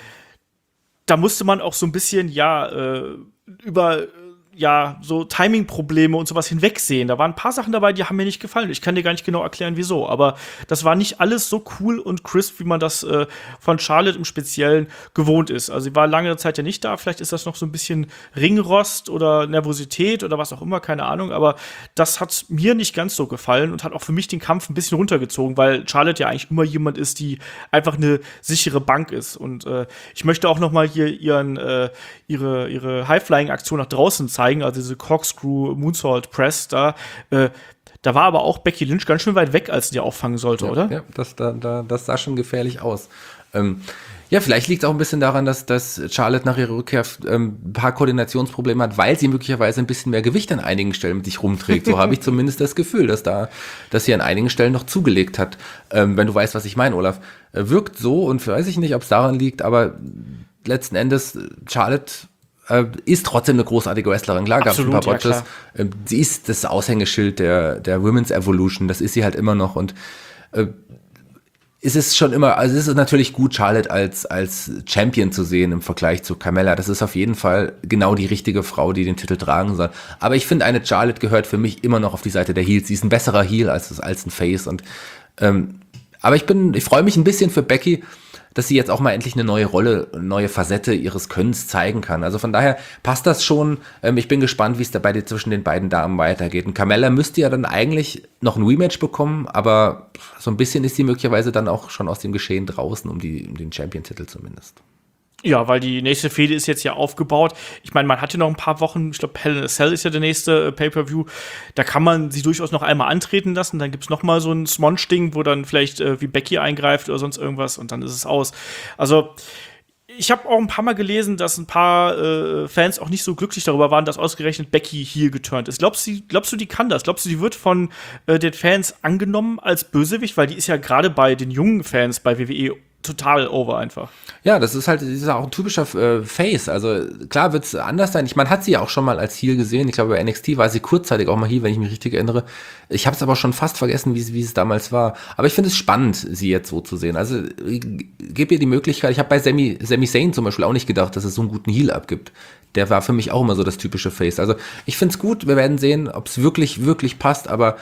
B: da musste man auch so ein bisschen, über so Timing-Probleme und sowas hinwegsehen. Da waren ein paar Sachen dabei, die haben mir nicht gefallen. Ich kann dir gar nicht genau erklären, wieso. Aber das war nicht alles so cool und crisp, wie man das von Charlotte im Speziellen gewohnt ist. Also sie war lange Zeit ja nicht da. Vielleicht ist das noch so ein bisschen Ringrost oder Nervosität oder was auch immer, keine Ahnung. Aber das hat mir nicht ganz so gefallen und hat auch für mich den Kampf ein bisschen runtergezogen, weil Charlotte ja eigentlich immer jemand ist, die einfach eine sichere Bank ist. Und ich möchte auch noch mal hier ihre High-Flying-Aktion nach draußen zeigen, also diese Corkscrew Moonsault Press, da war aber auch Becky Lynch ganz schön weit weg, als sie die auffangen sollte, oder?
C: Ja, das sah schon gefährlich aus. Ja, vielleicht liegt es auch ein bisschen daran, dass Charlotte nach ihrer Rückkehr ein paar Koordinationsprobleme hat, weil sie möglicherweise ein bisschen mehr Gewicht an einigen Stellen mit sich rumträgt. So habe ich zumindest das Gefühl, dass sie an einigen Stellen noch zugelegt hat. Wenn du weißt, was ich meine, Olaf. Wirkt so und weiß ich nicht, ob es daran liegt, aber letzten Endes Charlotte ist trotzdem eine großartige Wrestlerin. Klar, gab es ein paar Botches. Ja, sie ist das Aushängeschild der Women's Evolution. Das ist sie halt immer noch. Und es ist natürlich gut, Charlotte als Champion zu sehen im Vergleich zu Carmella. Das ist auf jeden Fall genau die richtige Frau, die den Titel tragen soll. Aber ich finde, eine Charlotte gehört für mich immer noch auf die Seite der Heels. Sie ist ein besserer Heel als ein Face. Und aber ich freue mich ein bisschen für Becky, dass sie jetzt auch mal endlich eine neue Rolle, eine neue Facette ihres Könnens zeigen kann. Also von daher passt das schon. Ich bin gespannt, wie es dabei zwischen den beiden Damen weitergeht. Und Carmella müsste ja dann eigentlich noch ein Rematch bekommen, aber so ein bisschen ist sie möglicherweise dann auch schon aus dem Geschehen draußen, um den Champion-Titel zumindest.
B: Ja, weil die nächste Fehde ist jetzt ja aufgebaut. Ich meine, man hatte noch ein paar Wochen, ich glaube, Hell in a Cell ist ja der nächste Pay-Per-View. Da kann man sie durchaus noch einmal antreten lassen. Dann gibt's noch mal so ein Smonch-Ding, wo dann vielleicht wie Becky eingreift oder sonst irgendwas und dann ist es aus. Also, ich habe auch ein paar Mal gelesen, dass ein paar Fans auch nicht so glücklich darüber waren, dass ausgerechnet Becky hier geturnt ist. Glaubst du, die kann das? Glaubst du, die wird von den Fans angenommen als Bösewicht? Weil die ist ja gerade bei den jungen Fans bei WWE total over einfach.
C: Ja, das ist auch ein typischer Face. Also klar wird es anders sein. Man hat sie ja auch schon mal als Heel gesehen. Ich glaube, bei NXT war sie kurzzeitig auch mal Heel, wenn ich mich richtig erinnere. Ich habe es aber schon fast vergessen, wie es damals war. Aber ich finde es spannend, sie jetzt so zu sehen. Also gebe ihr die Möglichkeit. Ich habe bei Sami Zayn zum Beispiel auch nicht gedacht, dass es so einen guten Heel abgibt. Der war für mich auch immer so das typische Face. Also ich finde es gut. Wir werden sehen, ob es wirklich, wirklich passt. Aber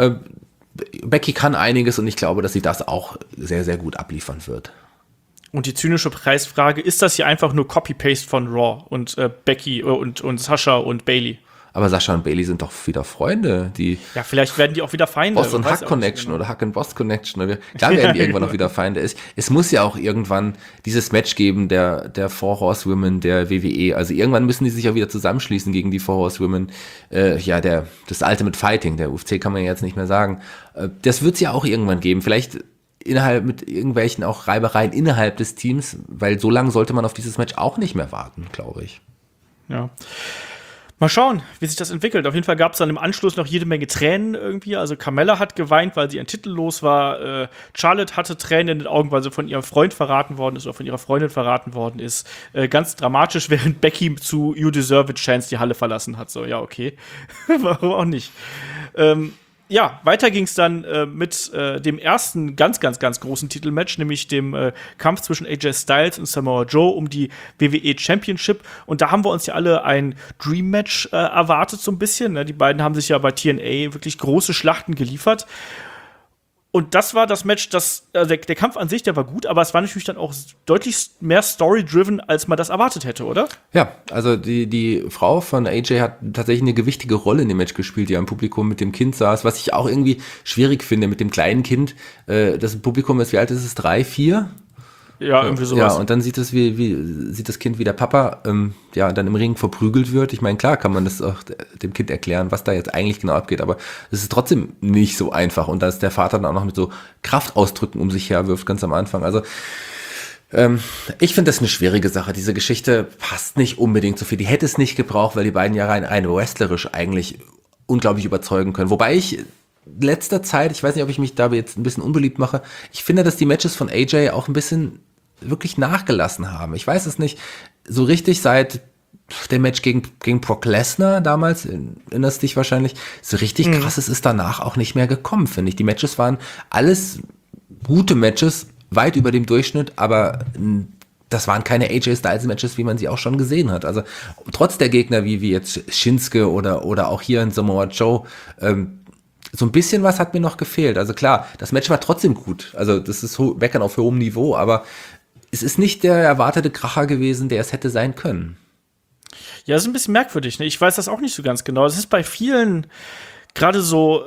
C: Becky kann einiges und ich glaube, dass sie das auch sehr, sehr gut abliefern wird.
B: Und die zynische Preisfrage, ist das hier einfach nur Copy-Paste von Raw und Becky und Sasha und Bayley?
C: Aber Sascha und Bailey sind doch wieder Freunde, die
B: Ja, vielleicht werden die auch wieder Feinde.
C: Boss und Hack Connection oder Hack and Boss Connection. Oder klar werden die irgendwann auch wieder Feinde. Es muss ja auch irgendwann dieses Match geben, der Four Horsewomen der WWE. Also irgendwann müssen die sich auch wieder zusammenschließen gegen die Four Horsewomen. Das Ultimate Fighting, der UFC kann man ja jetzt nicht mehr sagen. Das wird es ja auch irgendwann geben. Vielleicht mit irgendwelchen auch Reibereien innerhalb des Teams, weil so lange sollte man auf dieses Match auch nicht mehr warten, glaube ich.
B: Ja. Mal schauen, wie sich das entwickelt. Auf jeden Fall gab es dann im Anschluss noch jede Menge Tränen irgendwie. Also Carmella hat geweint, weil sie ihren Titel los war. Charlotte hatte Tränen in den Augen, weil sie von ihrem Freund verraten worden ist oder von ihrer Freundin verraten worden ist. Ganz dramatisch, während Becky zu You Deserve It Chance die Halle verlassen hat. So, ja, okay. Warum auch nicht? Ja, weiter ging es dann mit dem ersten ganz großen Titelmatch, nämlich dem Kampf zwischen AJ Styles und Samoa Joe um die WWE Championship. Und da haben wir uns ja alle ein Dream-Match erwartet, so ein bisschen. Ne? Die beiden haben sich ja bei TNA wirklich große Schlachten geliefert. Und das war das Match, der Kampf an sich, der war gut, aber es war natürlich dann auch deutlich mehr Story-driven, als man das erwartet hätte, oder?
C: Ja, also die Frau von AJ hat tatsächlich eine gewichtige Rolle in dem Match gespielt, die am Publikum mit dem Kind saß, was ich auch irgendwie schwierig finde mit dem kleinen Kind. Das Publikum ist, wie alt ist es? 3, 4?
B: Ja, irgendwie sowas.
C: Ja, und dann sieht das Kind, wie der Papa dann im Ring verprügelt wird. Ich meine, klar kann man das auch dem Kind erklären, was da jetzt eigentlich genau abgeht, aber es ist trotzdem nicht so einfach. Und dass der Vater dann auch noch mit so Kraftausdrücken um sich her wirft, ganz am Anfang. Also ich finde das eine schwierige Sache. Diese Geschichte passt nicht unbedingt so viel. Die hätte es nicht gebraucht, weil die beiden ja rein wrestlerisch eigentlich unglaublich überzeugen können. Wobei ich letzter Zeit, ich weiß nicht, ob ich mich da jetzt ein bisschen unbeliebt mache, ich finde, dass die Matches von AJ auch ein bisschen wirklich nachgelassen haben. Ich weiß es nicht so richtig seit dem Match gegen Brock Lesnar damals, erinnerst dich wahrscheinlich, so richtig krasses ist danach auch nicht mehr gekommen, finde ich. Die Matches waren alles gute Matches, weit über dem Durchschnitt, aber das waren keine AJ-Styles-Matches, wie man sie auch schon gesehen hat. Also trotz der Gegner wie jetzt Shinsuke oder auch hier in Samoa Joe, so ein bisschen was hat mir noch gefehlt. Also klar, das Match war trotzdem gut. Also das ist Meckern auf hohem Niveau, aber es ist nicht der erwartete Kracher gewesen, der es hätte sein können.
B: Ja, das ist ein bisschen merkwürdig. Ne? Ich weiß das auch nicht so ganz genau. Das ist bei vielen, gerade so,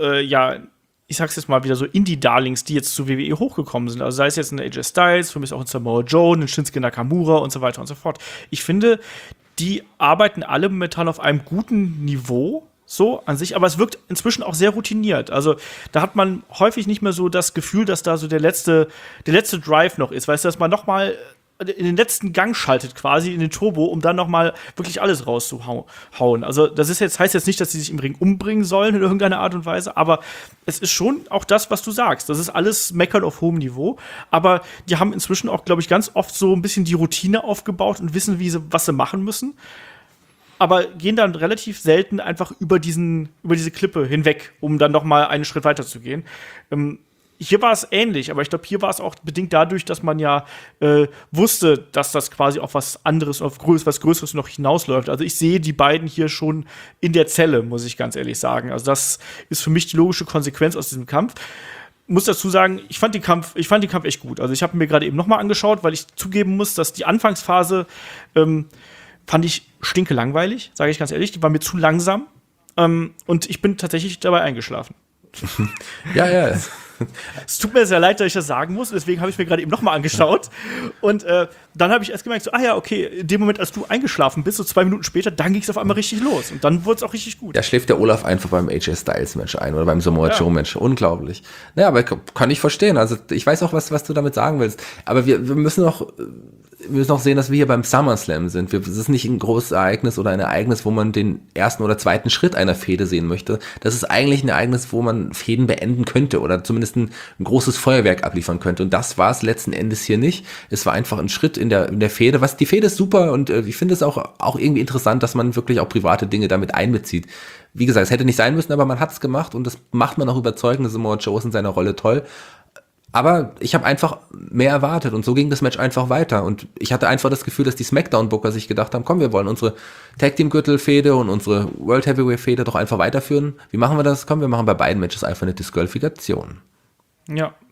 B: ich sag's jetzt mal wieder so Indie-Darlings, die jetzt zu WWE hochgekommen sind. Also sei es jetzt ein AJ Styles, für mich auch ein Samoa Joe, ein Shinsuke Nakamura und so weiter und so fort. Ich finde, die arbeiten alle momentan auf einem guten Niveau, so an sich, aber es wirkt inzwischen auch sehr routiniert. Also da hat man häufig nicht mehr so das Gefühl, dass da so der letzte Drive noch ist. Weißt du, dass man noch mal in den letzten Gang schaltet quasi, in den Turbo, um dann noch mal wirklich alles rauszuhauen. Also das heißt jetzt nicht, dass sie sich im Ring umbringen sollen in irgendeiner Art und Weise, aber es ist schon auch das, was du sagst. Das ist alles Meckern auf hohem Niveau, aber die haben inzwischen auch, glaube ich, ganz oft so ein bisschen die Routine aufgebaut und wissen, was sie machen müssen. Aber gehen dann relativ selten einfach über diese Klippe hinweg, um dann noch mal einen Schritt weiter zu gehen. Hier war es ähnlich, aber ich glaube, hier war es auch bedingt dadurch, dass man ja wusste, dass das quasi auf was anderes, auf was Größeres noch hinausläuft. Also ich sehe die beiden hier schon in der Zelle, muss ich ganz ehrlich sagen. Also das ist für mich die logische Konsequenz aus diesem Kampf. Muss dazu sagen, ich fand den Kampf echt gut. Also ich habe mir gerade eben noch mal angeschaut, weil ich zugeben muss, dass die Anfangsphase fand ich stinkelangweilig, sage ich ganz ehrlich. Die war mir zu langsam. Und ich bin tatsächlich dabei eingeschlafen.
C: Ja.
B: Es tut mir sehr leid, dass ich das sagen muss. Deswegen habe ich mir gerade eben noch mal angeschaut. Und dann habe ich erst gemerkt, so, okay, in dem Moment, als du eingeschlafen bist, so 2 Minuten später, dann ging es auf einmal richtig los. Und dann wurde es auch richtig gut.
C: Da schläft der Olaf einfach beim AJ Styles Match ein oder beim Samoa Joe Match. Unglaublich. Naja, aber kann ich verstehen. Also ich weiß auch, was du damit sagen willst. Aber wir müssen noch sehen, dass wir hier beim SummerSlam sind. Es ist nicht ein großes Ereignis oder ein Ereignis, wo man den ersten oder zweiten Schritt einer Fehde sehen möchte. Das ist eigentlich ein Ereignis, wo man Fäden beenden könnte oder zumindest ein großes Feuerwerk abliefern könnte. Und das war es letzten Endes hier nicht. Es war einfach ein Schritt in der Fehde. Die Fehde ist super und ich finde es auch irgendwie interessant, dass man wirklich auch private Dinge damit einbezieht. Wie gesagt, es hätte nicht sein müssen, aber man hat es gemacht und das macht man auch überzeugend. Samoa Joe ist in seiner Rolle toll. Aber ich habe einfach mehr erwartet und so ging das Match einfach weiter. Und ich hatte einfach das Gefühl, dass die SmackDown-Booker sich gedacht haben, komm, wir wollen unsere Tag-Team-Gürtel-Fehde und unsere World Heavyweight-Fehde doch einfach weiterführen. Wie machen wir das? Komm, wir machen bei beiden Matches einfach eine Disqualifikation.
B: Ja.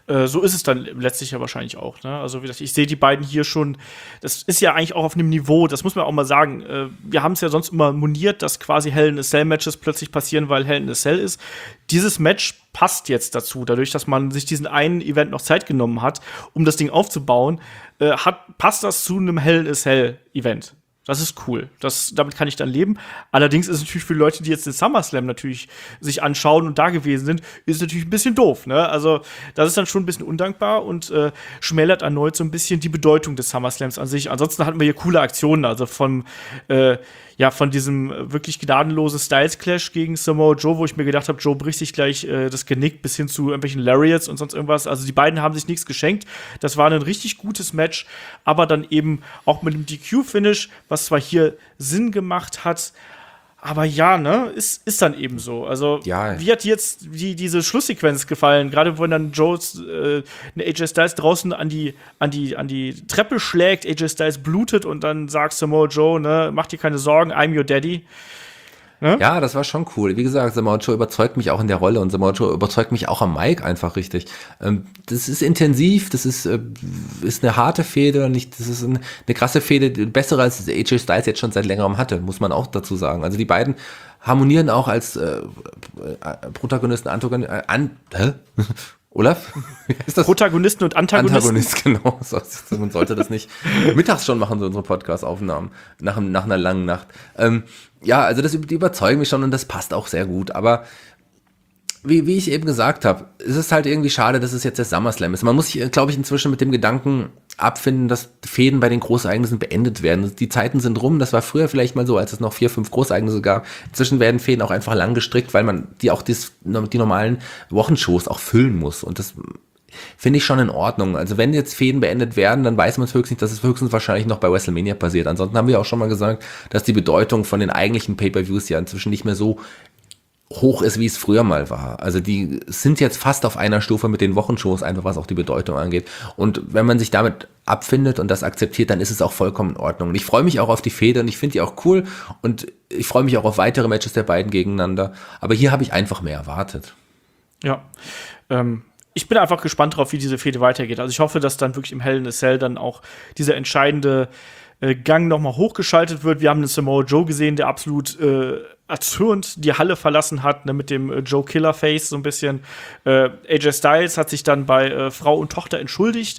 B: so ist es dann letztlich ja wahrscheinlich auch. Ne? Also wie gesagt, ich sehe die beiden hier schon, das ist ja eigentlich auch auf einem Niveau, das muss man auch mal sagen. Wir haben es ja sonst immer moniert, dass quasi Hell in a Cell Matches plötzlich passieren, weil Hell in a Cell ist. Dieses Match passt jetzt dazu, dadurch, dass man sich diesen einen Event noch Zeit genommen hat, um das Ding aufzubauen, passt das zu einem Hell in a Cell Event. Das ist cool. Damit kann ich dann leben. Allerdings ist es natürlich für Leute, die jetzt den SummerSlam natürlich sich anschauen und da gewesen sind, ist es natürlich ein bisschen doof. Ne? Also, das ist dann schon ein bisschen undankbar und schmälert erneut so ein bisschen die Bedeutung des SummerSlams an sich. Ansonsten hatten wir hier coole Aktionen, also von diesem wirklich gnadenlosen Styles Clash gegen Samoa Joe, wo ich mir gedacht habe, Joe bricht sich gleich das Genick bis hin zu irgendwelchen Lariats und sonst irgendwas. Also die beiden haben sich nichts geschenkt. Das war ein richtig gutes Match, aber dann eben auch mit dem DQ-Finish, was zwar hier Sinn gemacht hat, aber ja, ne, ist dann eben so. Also,
C: ja.
B: Wie hat dir jetzt diese Schlusssequenz gefallen? Gerade wenn dann Jones AJ Styles draußen an die Treppe schlägt, AJ Styles blutet und dann sagt Samoa Joe, ne, mach dir keine Sorgen, I'm your daddy. Ne?
C: Ja, das war schon cool. Wie gesagt, Samoa Joe überzeugt mich auch in der Rolle und Samoa Joe überzeugt mich auch am Mic einfach richtig. Das ist intensiv, das ist eine harte Fehde und das ist eine krasse Fehde, bessere als AJ Styles jetzt schon seit längerem hatte, muss man auch dazu sagen. Also die beiden harmonieren auch als Protagonisten, Olaf? Wie heißt das?
B: Protagonisten und Antagonisten.
C: Antagonist, genau. Man sollte das nicht mittags schon machen, so unsere Podcast-Aufnahmen, nach einer langen Nacht. Ja, also die überzeugen mich schon und das passt auch sehr gut. Aber wie ich eben gesagt habe, ist es halt irgendwie schade, dass es jetzt der SummerSlam ist. Man muss sich, glaube ich, inzwischen mit dem Gedanken abfinden, dass Fäden bei den Großereignissen beendet werden. Die Zeiten sind rum, das war früher vielleicht mal so, als es noch 4, 5 Großereignisse gab. Inzwischen werden Fäden auch einfach lang gestrickt, weil man die normalen Wochenshows auch füllen muss. Und das finde ich schon in Ordnung. Also wenn jetzt Fäden beendet werden, dann weiß man es höchstens, dass es höchstens wahrscheinlich noch bei WrestleMania passiert. Ansonsten haben wir auch schon mal gesagt, dass die Bedeutung von den eigentlichen Pay-Per-Views ja inzwischen nicht mehr so hoch ist, wie es früher mal war. Also die sind jetzt fast auf einer Stufe mit den Wochenshows, einfach was auch die Bedeutung angeht. Und wenn man sich damit abfindet und das akzeptiert, dann ist es auch vollkommen in Ordnung. Und ich freue mich auch auf die Fehde und ich finde die auch cool und ich freue mich auch auf weitere Matches der beiden gegeneinander. Aber hier habe ich einfach mehr erwartet.
B: Ja, ich bin einfach gespannt drauf, wie diese Fehde weitergeht. Also ich hoffe, dass dann wirklich im Hell in a Cell dann auch dieser entscheidende Gang nochmal hochgeschaltet wird. Wir haben den Samoa Joe gesehen, der absolut erzürnt die Halle verlassen hat, ne, mit dem Joe Killer Face so ein bisschen. AJ Styles hat sich dann bei Frau und Tochter entschuldigt.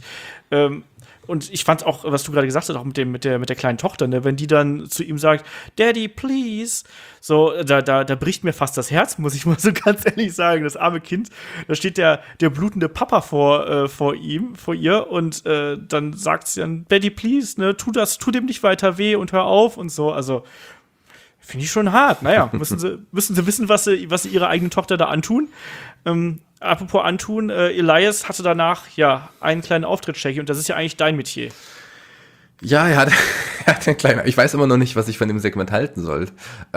B: Und ich fand auch, was du gerade gesagt hast, auch mit der kleinen Tochter, ne, wenn die dann zu ihm sagt, Daddy, please, so, da bricht mir fast das Herz, muss ich mal so ganz ehrlich sagen, das arme Kind, da steht der blutende Papa vor ihr und dann sagt sie dann, Daddy, please, ne, tu dem nicht weiter weh und hör auf und so, also finde ich schon hart. Naja, müssen sie wissen, was sie ihrer eigenen Tochter da antun. Apropos antun, Elias hatte danach ja einen kleinen Auftritt, Shaggy, und das ist ja eigentlich dein Metier.
C: Ja, er hat einen kleinen, ich weiß immer noch nicht, was ich von dem Segment halten soll.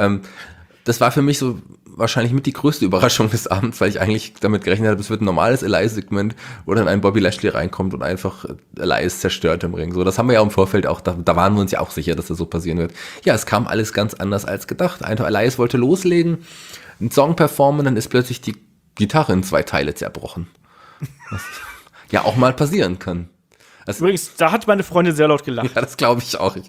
C: Das war für mich so wahrscheinlich mit die größte Überraschung des Abends, weil ich eigentlich damit gerechnet habe, es wird ein normales Elias-Segment, wo dann ein Bobby Lashley reinkommt und einfach Elias zerstört im Ring. So, das haben wir ja im Vorfeld auch, da waren wir uns ja auch sicher, dass das so passieren wird. Ja, es kam alles ganz anders als gedacht. Einfach Elias wollte loslegen, einen Song performen, dann ist plötzlich die Gitarre in 2 Teile zerbrochen. Was ja auch mal passieren kann.
B: Übrigens, da hat meine Freundin sehr laut gelacht.
C: Ja, das glaube ich auch.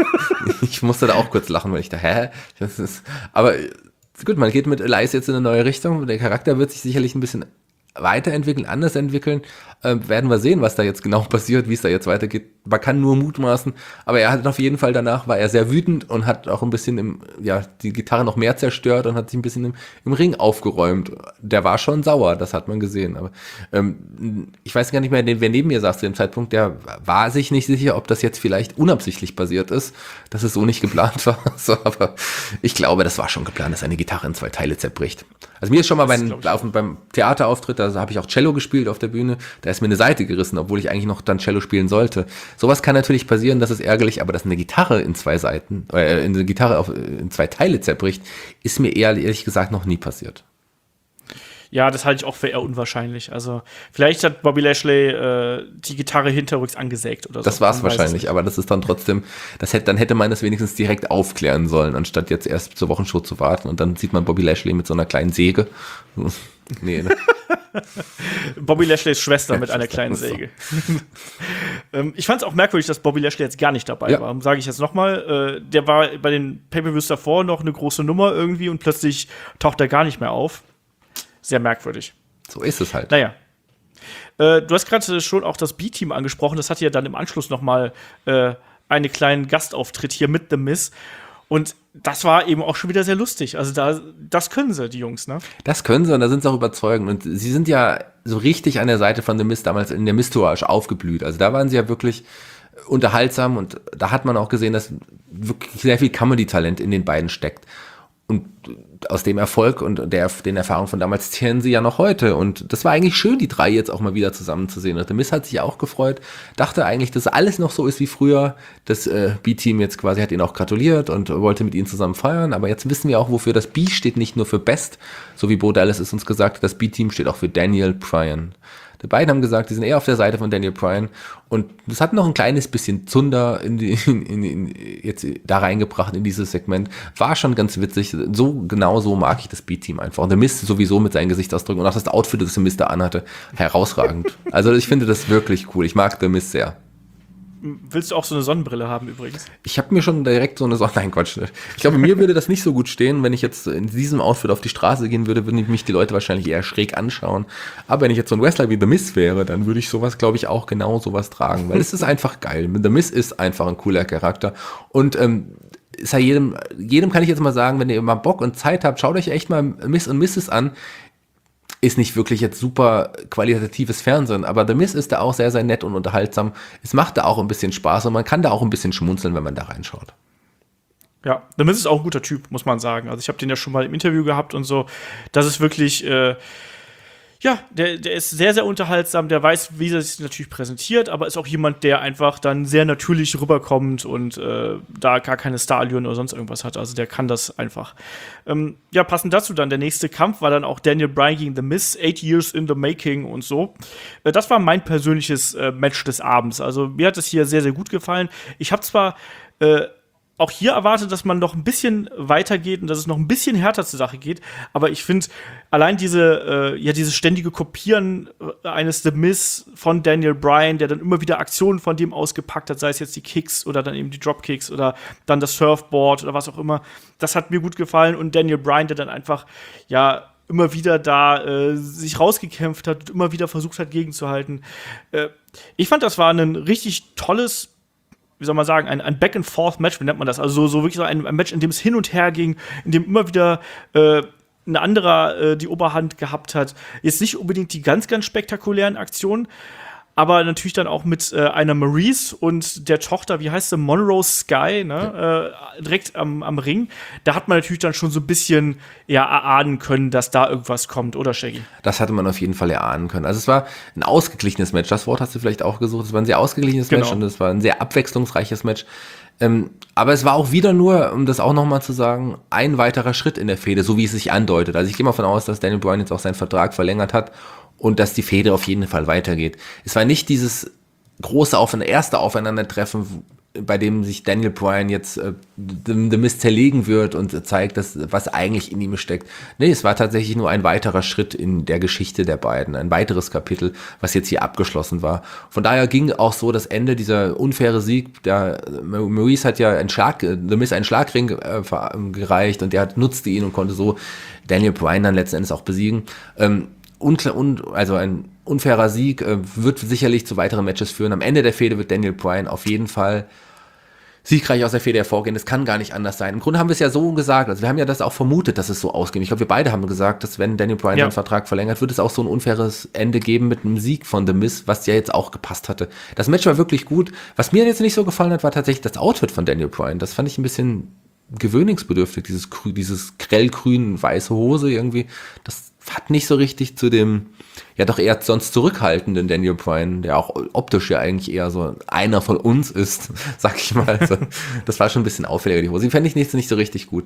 C: Ich musste da auch kurz lachen, weil ich dachte, aber gut, man geht mit Elias jetzt in eine neue Richtung. Der Charakter wird sich sicherlich ein bisschen weiterentwickeln, anders entwickeln. Werden wir sehen, was da jetzt genau passiert, wie es da jetzt weitergeht. Man kann nur mutmaßen, aber er hat auf jeden Fall danach, war er sehr wütend und hat auch ein bisschen die Gitarre noch mehr zerstört und hat sich ein bisschen im Ring aufgeräumt. Der war schon sauer, das hat man gesehen. Aber ich weiß gar nicht mehr, wer neben mir saß zu dem Zeitpunkt, der war sich nicht sicher, ob das jetzt vielleicht unabsichtlich passiert ist, dass es so nicht geplant war. So, aber ich glaube, das war schon geplant, dass eine Gitarre in 2 Teile zerbricht. Also mir ist schon mal beim Theaterauftritt, da habe ich auch Cello gespielt auf der Bühne, da ist mir eine Seite gerissen, obwohl ich eigentlich noch dann Cello spielen sollte. Sowas kann natürlich passieren, das ist ärgerlich, aber dass eine Gitarre in 2 in 2 Teile zerbricht, ist mir ehrlich gesagt noch nie passiert.
B: Ja, das halte ich auch für eher unwahrscheinlich. Also, vielleicht hat Bobby Lashley die Gitarre hinterrücks angesägt oder so.
C: Das war es wahrscheinlich, aber das ist dann trotzdem, dann hätte man das wenigstens direkt aufklären sollen, anstatt jetzt erst zur Wochenshow zu warten und dann sieht man Bobby Lashley mit so einer kleinen Säge. Nee, ne?
B: Bobby Lashleys Schwester mit einer kleinen Säge. Ich fand es auch merkwürdig, dass Bobby Lashley jetzt gar nicht dabei war. Sage ich jetzt nochmal. Der war bei den Pay-Per-Views davor noch eine große Nummer irgendwie und plötzlich taucht er gar nicht mehr auf. Sehr merkwürdig.
C: So ist es halt.
B: Naja. Du hast gerade schon auch das B-Team angesprochen. Das hatte ja dann im Anschluss noch mal einen kleinen Gastauftritt hier mit The Miz. Und das war eben auch schon wieder sehr lustig. Also das können sie, die Jungs, ne?
C: Das können sie und da sind sie auch überzeugend. Und sie sind ja so richtig an der Seite von The Miz damals in der Miz-Tour aufgeblüht. Also da waren sie ja wirklich unterhaltsam und da hat man auch gesehen, dass wirklich sehr viel Comedy-Talent in den beiden steckt. Und aus dem Erfolg und den Erfahrungen von damals zählen sie ja noch heute. Und das war eigentlich schön, die drei jetzt auch mal wieder zusammenzusehen. Und The Miz hat sich auch gefreut, dachte eigentlich, dass alles noch so ist wie früher. Das B-Team jetzt quasi hat ihn auch gratuliert und wollte mit ihnen zusammen feiern. Aber jetzt wissen wir auch, wofür das B steht, nicht nur für Best, so wie Bo Dallas es uns gesagt hat, das B-Team steht auch für Daniel Bryan. Die beiden haben gesagt, die sind eher auf der Seite von Daniel Bryan und das hat noch ein kleines bisschen Zunder jetzt da reingebracht in dieses Segment. War schon ganz witzig. Genau so mag ich das B-Team einfach. Und The Miz sowieso mit seinen Gesichtsausdrücken und auch das Outfit, das The Miz da anhatte, herausragend. Also ich finde das wirklich cool. Ich mag The Miz sehr.
B: Willst du auch so eine Sonnenbrille haben übrigens?
C: Ich habe mir schon direkt so eine Nein, Quatsch. Ich glaube, mir würde das nicht so gut stehen, wenn ich jetzt in diesem Outfit auf die Straße gehen würde, würden mich die Leute wahrscheinlich eher schräg anschauen. Aber wenn ich jetzt so ein Wrestler wie The Miz wäre, dann würde ich sowas, glaube ich, auch genau sowas tragen. Weil es ist einfach geil. The Miz ist einfach ein cooler Charakter. Und ist ja jedem kann ich jetzt mal sagen, wenn ihr mal Bock und Zeit habt, schaut euch echt mal Miz und Mrs. an. Ist nicht wirklich jetzt super qualitatives Fernsehen, aber The Miz ist da auch sehr, sehr nett und unterhaltsam. Es macht da auch ein bisschen Spaß und man kann da auch ein bisschen schmunzeln, wenn man da reinschaut.
B: Ja, The Miz ist auch ein guter Typ, muss man sagen. Also ich habe den ja schon mal im Interview gehabt und so. Das ist wirklich, der ist sehr, sehr unterhaltsam. Der weiß, wie er sich natürlich präsentiert, aber ist auch jemand, der einfach dann sehr natürlich rüberkommt und da gar keine Starallüren oder sonst irgendwas hat. Also der kann das einfach. Passend dazu dann, der nächste Kampf war dann auch Daniel Bryan gegen The Miz, 8 Years in the Making und so. Das war mein persönliches Match des Abends. Also mir hat es hier sehr, sehr gut gefallen. Ich habe zwar auch hier erwartet, dass man noch ein bisschen weitergeht und dass es noch ein bisschen härter zur Sache geht. Aber ich finde, allein dieses ständige Kopieren eines The Miz von Daniel Bryan, der dann immer wieder Aktionen von dem ausgepackt hat, sei es jetzt die Kicks oder dann eben die Dropkicks oder dann das Surfboard oder was auch immer, das hat mir gut gefallen. Und Daniel Bryan, der dann einfach, immer wieder da sich rausgekämpft hat und immer wieder versucht hat, gegenzuhalten. Ich fand, das war ein richtig tolles, wie soll man sagen, ein Back-and-Forth-Match, wie nennt man das? Also so wirklich so ein Match, in dem es hin und her ging, in dem immer wieder ein anderer die Oberhand gehabt hat. Jetzt nicht unbedingt die ganz, ganz spektakulären Aktionen, aber natürlich dann auch mit einer Maurice und der Tochter, wie heißt sie, Monroe Sky, ne? Direkt am Ring. Da hat man natürlich dann schon so ein bisschen erahnen können, dass da irgendwas kommt, oder Shaggy?
C: Das hatte man auf jeden Fall erahnen können. Also es war ein ausgeglichenes Match. Das Wort hast du vielleicht auch gesucht. Es war ein sehr ausgeglichenes Match und es war ein sehr abwechslungsreiches Match. Aber es war auch wieder nur, um das auch nochmal zu sagen, ein weiterer Schritt in der Fehde, so wie es sich andeutet. Also ich gehe mal davon aus, dass Daniel Bryan jetzt auch seinen Vertrag verlängert hat und dass die Fehde auf jeden Fall weitergeht. Es war nicht dieses große erste Aufeinandertreffen, bei dem sich Daniel Bryan jetzt The Miz zerlegen wird und zeigt, was eigentlich in ihm steckt. Nee, es war tatsächlich nur ein weiterer Schritt in der Geschichte der beiden, ein weiteres Kapitel, was jetzt hier abgeschlossen war. Von daher ging auch so das Ende, dieser unfaire Sieg. Maurice hat ja The Miz einen Schlagring gereicht und der nutzte ihn und konnte so Daniel Bryan dann letzten Endes auch besiegen. Also ein unfairer Sieg wird sicherlich zu weiteren Matches führen. Am Ende der Fehde wird Daniel Bryan auf jeden Fall siegreich aus der Fehde hervorgehen. Das kann gar nicht anders sein. Im Grunde haben wir es ja so gesagt. Also wir haben ja das auch vermutet, dass es so ausgeht. Ich glaube, wir beide haben gesagt, dass wenn Daniel Bryan seinen Vertrag verlängert, wird es auch so ein unfaires Ende geben mit einem Sieg von The Miz, was ja jetzt auch gepasst hatte. Das Match war wirklich gut. Was mir jetzt nicht so gefallen hat, war tatsächlich das Outfit von Daniel Bryan. Das fand ich ein bisschen gewöhnungsbedürftig. Dieses grellgrün weiße Hose irgendwie. Das hat nicht so richtig zu dem doch eher sonst zurückhaltenden Daniel Bryan, der auch optisch ja eigentlich eher so einer von uns ist, sag ich mal. Also, das war schon ein bisschen auffälliger, die Hose. Die fände ich nicht so richtig gut.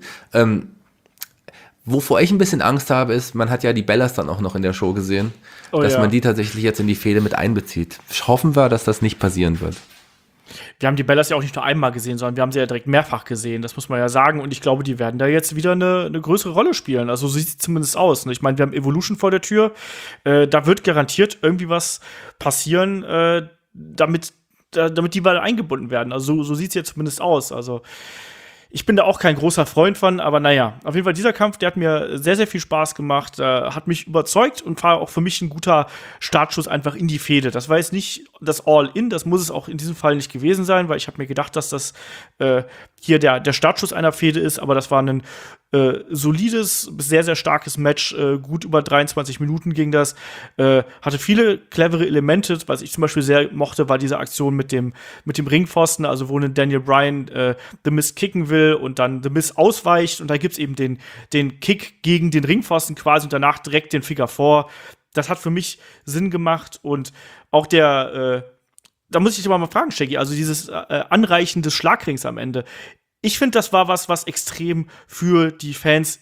C: Wovor ich ein bisschen Angst habe, ist, man hat ja die Bellas dann auch noch in der Show gesehen, dass man die tatsächlich jetzt in die Fehde mit einbezieht. Hoffen wir, dass das nicht passieren wird.
B: wir haben die Bellas ja auch nicht nur einmal gesehen, sondern wir haben sie ja direkt mehrfach gesehen, das muss man ja sagen. Und ich glaube, die werden da jetzt wieder eine größere Rolle spielen. Also so sieht es zumindest aus. Ne? Ich meine, wir haben Evolution vor der Tür. Da wird garantiert irgendwie was passieren, damit die mal eingebunden werden. Also so sieht es jetzt zumindest aus. Also ich bin da auch kein großer Freund von, aber naja, auf jeden Fall dieser Kampf, der hat mir sehr, sehr viel Spaß gemacht, hat mich überzeugt und war auch für mich ein guter Startschuss einfach in die Fehde. Das war jetzt nicht das All-In, das muss es auch in diesem Fall nicht gewesen sein, weil ich habe mir gedacht, dass das hier der Startschuss einer Fehde ist, aber das war ein solides, sehr, sehr starkes Match, gut über 23 Minuten ging das, hatte viele clevere Elemente, was ich zum Beispiel sehr mochte, war diese Aktion mit dem Ringpfosten, also wo ein Daniel Bryan The Miz kicken will und dann The Miz ausweicht und da gibt's eben den Kick gegen den Ringpfosten quasi und danach direkt den Figure 4. Das hat für mich Sinn gemacht und auch da muss ich dich mal fragen, Shaggy, also dieses Anreichen des Schlagrings am Ende. Ich finde, das war was extrem für die Fans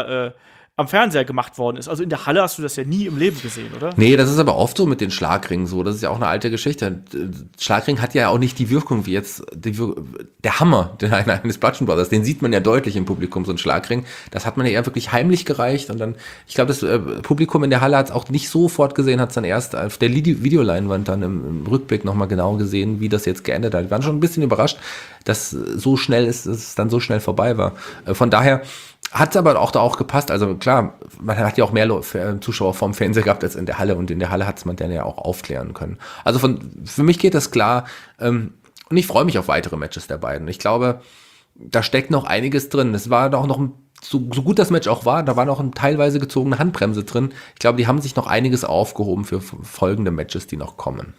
B: am Fernseher gemacht worden ist. Also in der Halle hast du das ja nie im Leben gesehen, oder?
C: Nee, das ist aber oft so mit den Schlagringen so. Das ist ja auch eine alte Geschichte. Schlagring hat ja auch nicht die Wirkung wie jetzt der Hammer eines Bludgeon Brothers. Den sieht man ja deutlich im Publikum, so ein Schlagring. Das hat man ja eher wirklich heimlich gereicht. Und dann, ich glaube, das Publikum in der Halle hat es auch nicht sofort gesehen, hat es dann erst auf der Videoleinwand dann im Rückblick nochmal genau gesehen, wie das jetzt geendet hat. Wir waren schon ein bisschen überrascht, dass so schnell es dann so schnell vorbei war. Von daher hat es aber auch gepasst. Also klar, man hat ja auch mehr Zuschauer vorm Fernseher gehabt als in der Halle. Und in der Halle hat es man dann ja auch aufklären können. Also für mich geht das klar. Und ich freue mich auf weitere Matches der beiden. Ich glaube, da steckt noch einiges drin. Es war doch noch so gut das Match auch war, da war noch eine teilweise gezogene Handbremse drin. Ich glaube, die haben sich noch einiges aufgehoben für folgende Matches, die noch kommen.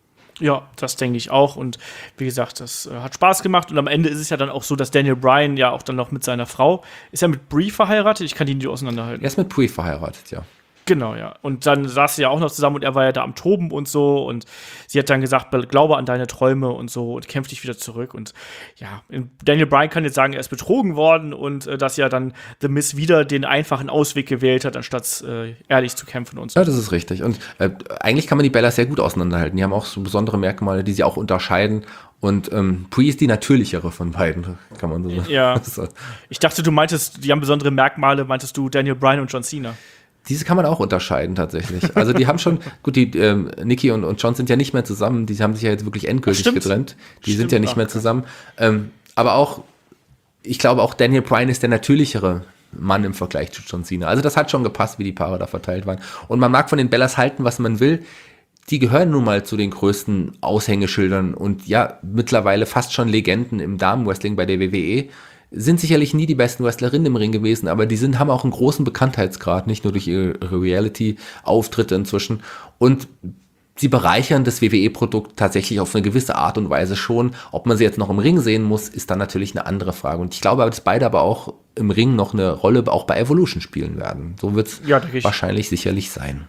B: Ja, das denke ich auch. Und wie gesagt, das hat Spaß gemacht. Und am Ende ist es ja dann auch so, dass Daniel Bryan ja auch dann noch mit seiner Frau, ist ja mit Brie verheiratet? Ich kann die nicht auseinanderhalten.
C: Er ist mit Brie verheiratet, ja.
B: Genau, ja. Und dann saß sie ja auch noch zusammen und er war ja da am Toben und so. Und sie hat dann gesagt, glaube an deine Träume und so und kämpf dich wieder zurück. Und ja, Daniel Bryan kann jetzt sagen, er ist betrogen worden und dass ja dann The Miz wieder den einfachen Ausweg gewählt hat, anstatt ehrlich zu kämpfen und so.
C: Ja, das ist richtig. Und eigentlich kann man die Bellas sehr gut auseinanderhalten. Die haben auch so besondere Merkmale, die sie auch unterscheiden. Und Brie ist die natürlichere von beiden, kann man so sagen.
B: Ja. Ich dachte, du meintest, die haben besondere Merkmale, meintest du Daniel Bryan und John Cena?
C: Diese kann man auch unterscheiden tatsächlich. Also die haben schon, gut, die Nikki und John sind ja nicht mehr zusammen, die haben sich ja jetzt wirklich endgültig getrennt. Die sind ja nicht mehr zusammen. Aber auch, ich glaube auch Daniel Bryan ist der natürlichere Mann im Vergleich zu John Cena. Also das hat schon gepasst, wie die Paare da verteilt waren. Und man mag von den Bellas halten, was man will. Die gehören nun mal zu den größten Aushängeschildern und ja, mittlerweile fast schon Legenden im Damenwrestling bei der WWE. Sind sicherlich nie die besten Wrestlerinnen im Ring gewesen, aber die haben auch einen großen Bekanntheitsgrad, nicht nur durch ihre Reality-Auftritte inzwischen. Und sie bereichern das WWE-Produkt tatsächlich auf eine gewisse Art und Weise schon. Ob man sie jetzt noch im Ring sehen muss, ist dann natürlich eine andere Frage. Und ich glaube, dass beide aber auch im Ring noch eine Rolle auch bei Evolution spielen werden. So wird es wahrscheinlich sicherlich sein.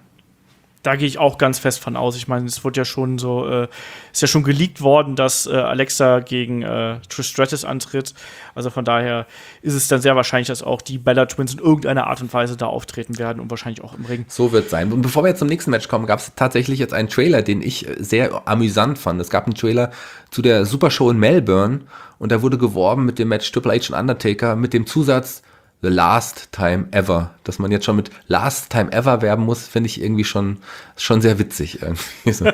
B: Da gehe ich auch ganz fest von aus. Ich meine, es wird ja schon so, ist ja schon geleakt worden, dass Alexa gegen Trish Stratus antritt. Also von daher ist es dann sehr wahrscheinlich, dass auch die Bella Twins in irgendeiner Art und Weise da auftreten werden und wahrscheinlich auch im Ring.
C: So wird es sein. Und bevor wir jetzt zum nächsten Match kommen, gab es tatsächlich jetzt einen Trailer, den ich sehr amüsant fand. Es gab einen Trailer zu der Supershow in Melbourne und da wurde geworben mit dem Match Triple H und Undertaker mit dem Zusatz The Last Time Ever. Dass man jetzt schon mit Last Time Ever werben muss, finde ich irgendwie schon sehr witzig. Irgendwie.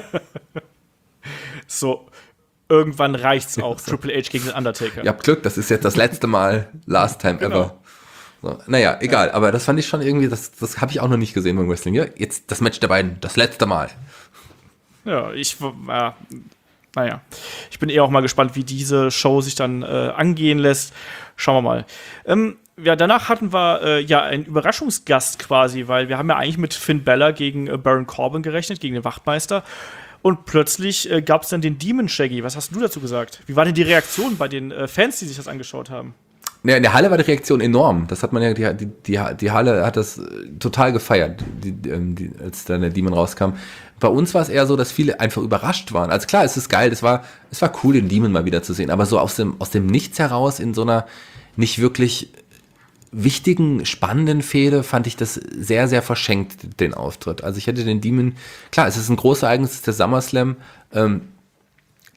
B: So, irgendwann reicht's auch. Triple H gegen den Undertaker.
C: Ihr habt Glück, das ist jetzt das letzte Mal Last Time Ever. So, naja, egal, aber das fand ich schon irgendwie, das habe ich auch noch nicht gesehen beim Wrestling. Ja, jetzt das Match der beiden, das letzte Mal.
B: Ja, naja, ich bin auch mal gespannt, wie diese Show sich dann angehen lässt. Schauen wir mal. Ja, danach hatten wir einen Überraschungsgast quasi, weil wir haben ja eigentlich mit Finn Balor gegen Baron Corbin gerechnet, gegen den Wachtmeister. Und plötzlich gab es dann den Demon Shaggy. Was hast du dazu gesagt? Wie war denn die Reaktion bei den Fans, die sich das angeschaut haben?
C: Ja, in der Halle war die Reaktion enorm. Das hat man ja, die Halle hat das total gefeiert, als dann der Demon rauskam. Bei uns war es eher so, dass viele einfach überrascht waren. Also klar, es ist geil, es war cool, den Demon mal wieder zu sehen, aber so aus dem Nichts heraus in so einer nicht wirklich wichtigen, spannenden Fehde fand ich das sehr, sehr verschenkt, den Auftritt. Also ich hätte den Demon, klar, es ist ein großes Ereignis, es ist der SummerSlam, da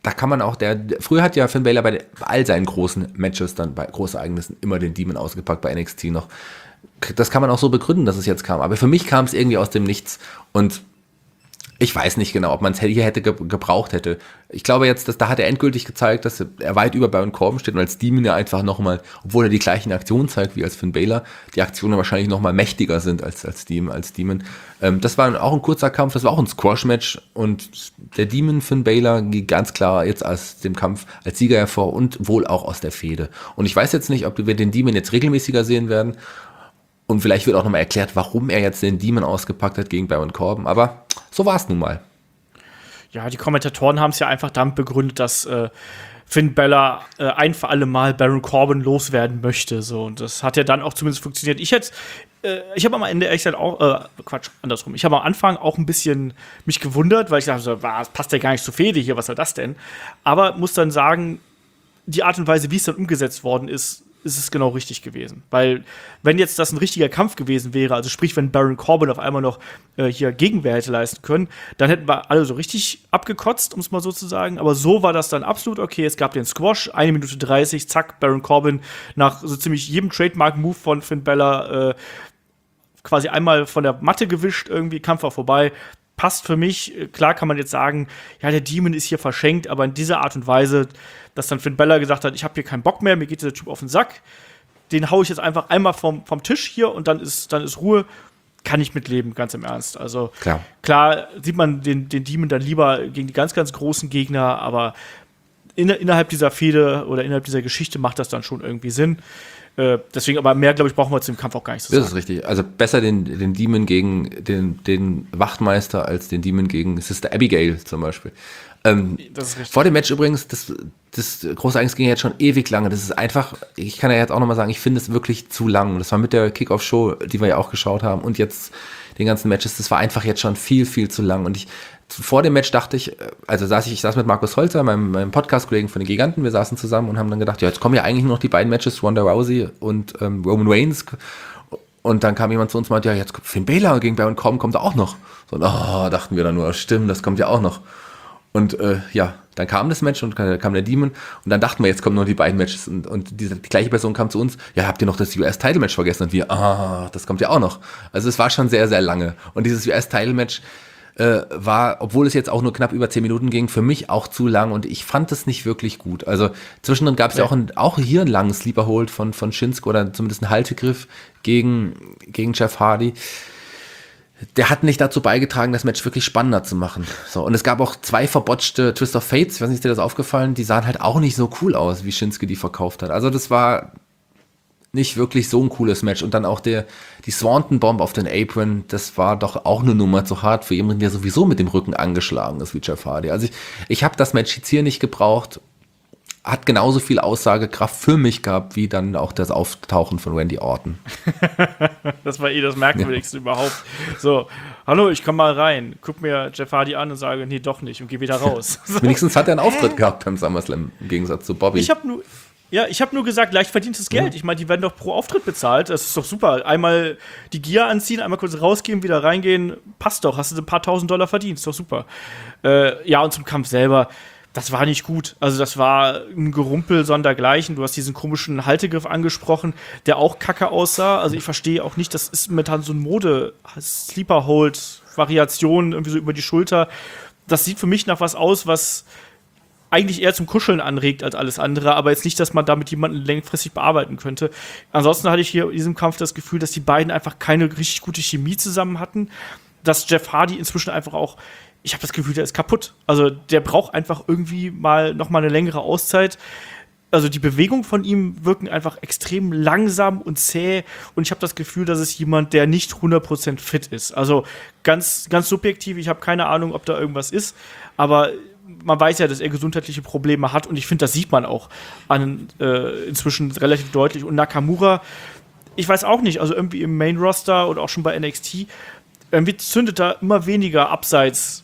C: da kann man auch, früher hat ja Finn Balor bei all seinen großen Matches, dann bei Großereignissen, immer den Demon ausgepackt, bei NXT noch. Das kann man auch so begründen, dass es jetzt kam. Aber für mich kam es irgendwie aus dem Nichts. Und ich weiß nicht genau, ob man es hier hätte gebraucht hätte. Ich glaube jetzt, da hat er endgültig gezeigt, dass er weit über Baron Corbin steht und als Demon ja einfach nochmal, obwohl er die gleichen Aktionen zeigt wie als Finn Balor, die Aktionen wahrscheinlich nochmal mächtiger sind als Demon. Das war auch ein kurzer Kampf, das war auch ein Squash-Match und der Demon Finn Balor geht ganz klar jetzt aus dem Kampf als Sieger hervor und wohl auch aus der Fehde. Und ich weiß jetzt nicht, ob wir den Demon jetzt regelmäßiger sehen werden. Und vielleicht wird auch nochmal erklärt, warum er jetzt den Demon ausgepackt hat gegen Baron Corbin. Aber so war es nun mal.
B: Ja, die Kommentatoren haben es ja einfach damit begründet, dass Finn Balor ein für alle Mal Baron Corbin loswerden möchte. So. Und das hat ja dann auch zumindest funktioniert. Ich habe am Ende ehrlich gesagt auch, andersrum. Ich habe am Anfang auch ein bisschen mich gewundert, weil ich dachte, so, was passt ja gar nicht zur Fehde hier, was soll das denn? Aber muss dann sagen, die Art und Weise, wie es dann umgesetzt worden ist es genau richtig gewesen. Weil, wenn jetzt das ein richtiger Kampf gewesen wäre, also sprich, wenn Baron Corbin auf einmal noch hier Gegenwehr hätte leisten können, dann hätten wir alle so richtig abgekotzt, um es mal so zu sagen. Aber so war das dann absolut okay. Es gab den Squash, 1 Minute 30, zack, Baron Corbin nach so ziemlich jedem Trademark-Move von Finn Balor quasi einmal von der Matte gewischt, irgendwie, Kampf war vorbei. Passt für mich. Klar kann man jetzt sagen, ja, der Demon ist hier verschenkt, aber in dieser Art und Weise, dass dann Finn Balor gesagt hat, ich habe hier keinen Bock mehr, mir geht dieser Typ auf den Sack, den hau ich jetzt einfach einmal vom Tisch hier und dann ist Ruhe, kann ich mitleben, ganz im Ernst. Also klar sieht man den Demon dann lieber gegen die ganz, ganz großen Gegner, aber innerhalb dieser Fehde oder innerhalb dieser Geschichte macht das dann schon irgendwie Sinn. Deswegen, aber mehr, glaube ich, brauchen wir zu dem Kampf auch gar nicht zu sagen.
C: Das ist richtig. Also besser den Demon gegen den Wachtmeister als den Demon gegen Sister Abigail zum Beispiel.
B: Das ist richtig.
C: Vor dem Match übrigens, das große Ereignis ging jetzt schon ewig lange. Das ist einfach, ich kann ja jetzt auch nochmal sagen, ich finde es wirklich zu lang. Das war mit der Kickoff-Show, die wir ja auch geschaut haben und jetzt den ganzen Matches, das war einfach jetzt schon viel, viel zu lang. Und vor dem Match dachte ich, ich saß mit Markus Holzer, meinem Podcast-Kollegen von den Giganten, wir saßen zusammen und haben dann gedacht, ja, jetzt kommen ja eigentlich nur noch die beiden Matches, Ronda Rousey und Roman Reigns. Und dann kam jemand zu uns und meinte, ja, jetzt kommt Finn Balor gegen Baron Corbin, kommt auch noch. So, dachten wir dann nur, stimmt, das kommt ja auch noch. Und dann kam das Match und kam der Demon und dann dachten wir, jetzt kommen nur die beiden Matches und die gleiche Person kam zu uns, ja, habt ihr noch das US-Title-Match vergessen? Und wir, das kommt ja auch noch. Also es war schon sehr, sehr lange. Und dieses US-Title-Match war, obwohl es jetzt auch nur knapp über 10 Minuten ging, für mich auch zu lang und ich fand es nicht wirklich gut. Also zwischendrin gab es ja auch hier einen langen Sleeper-Hold von Shinsuke oder zumindest einen Haltegriff gegen Jeff Hardy. Der hat nicht dazu beigetragen, das Match wirklich spannender zu machen. So, und es gab auch 2 verbotschte Twist of Fates, ich weiß nicht, ist dir das aufgefallen? Die sahen halt auch nicht so cool aus, wie Shinsuke die verkauft hat. Also das war nicht wirklich so ein cooles Match. Und dann auch die Swanton Bomb auf den Apron, das war doch auch eine Nummer zu hart für jemanden, der sowieso mit dem Rücken angeschlagen ist wie Jeff Hardy. Also ich habe das Match jetzt hier nicht gebraucht. Hat genauso viel Aussagekraft für mich gehabt, wie dann auch das Auftauchen von Randy Orton.
B: Das war das Merkwürdigste überhaupt. So, hallo, ich komme mal rein, guck mir Jeff Hardy an und sage, nee, doch nicht und geh wieder raus. So.
C: Wenigstens hat er einen Auftritt gehabt beim SummerSlam, im Gegensatz zu Bobby.
B: Ich habe nur gesagt, leicht verdientes Geld. Ich meine, die werden doch pro Auftritt bezahlt. Das ist doch super. Einmal die Gear anziehen, einmal kurz rausgehen, wieder reingehen. Passt doch. Hast du ein paar $1000 verdient. Ist doch super. Und zum Kampf selber. Das war nicht gut. Also das war ein Gerumpel sondergleichen. Du hast diesen komischen Haltegriff angesprochen, der auch kacke aussah. Also ich verstehe auch nicht, das ist momentan so ein Mode-Sleeper-Hold-Variation irgendwie so über die Schulter. Das sieht für mich nach was aus, was eigentlich eher zum Kuscheln anregt als alles andere, aber jetzt nicht, dass man damit jemanden längfristig bearbeiten könnte. Ansonsten hatte ich hier in diesem Kampf das Gefühl, dass die beiden einfach keine richtig gute Chemie zusammen hatten. Dass Jeff Hardy inzwischen einfach auch, ich habe das Gefühl, der ist kaputt. Also der braucht einfach irgendwie noch mal eine längere Auszeit. Also die Bewegungen von ihm wirken einfach extrem langsam und zäh und ich habe das Gefühl, dass es jemand, der nicht 100% fit ist. Also ganz, ganz subjektiv, ich habe keine Ahnung, ob da irgendwas ist, aber man weiß ja, dass er gesundheitliche Probleme hat und ich finde, das sieht man auch inzwischen relativ deutlich. Und Nakamura, ich weiß auch nicht, also irgendwie im Main-Roster oder auch schon bei NXT, irgendwie zündet da immer weniger abseits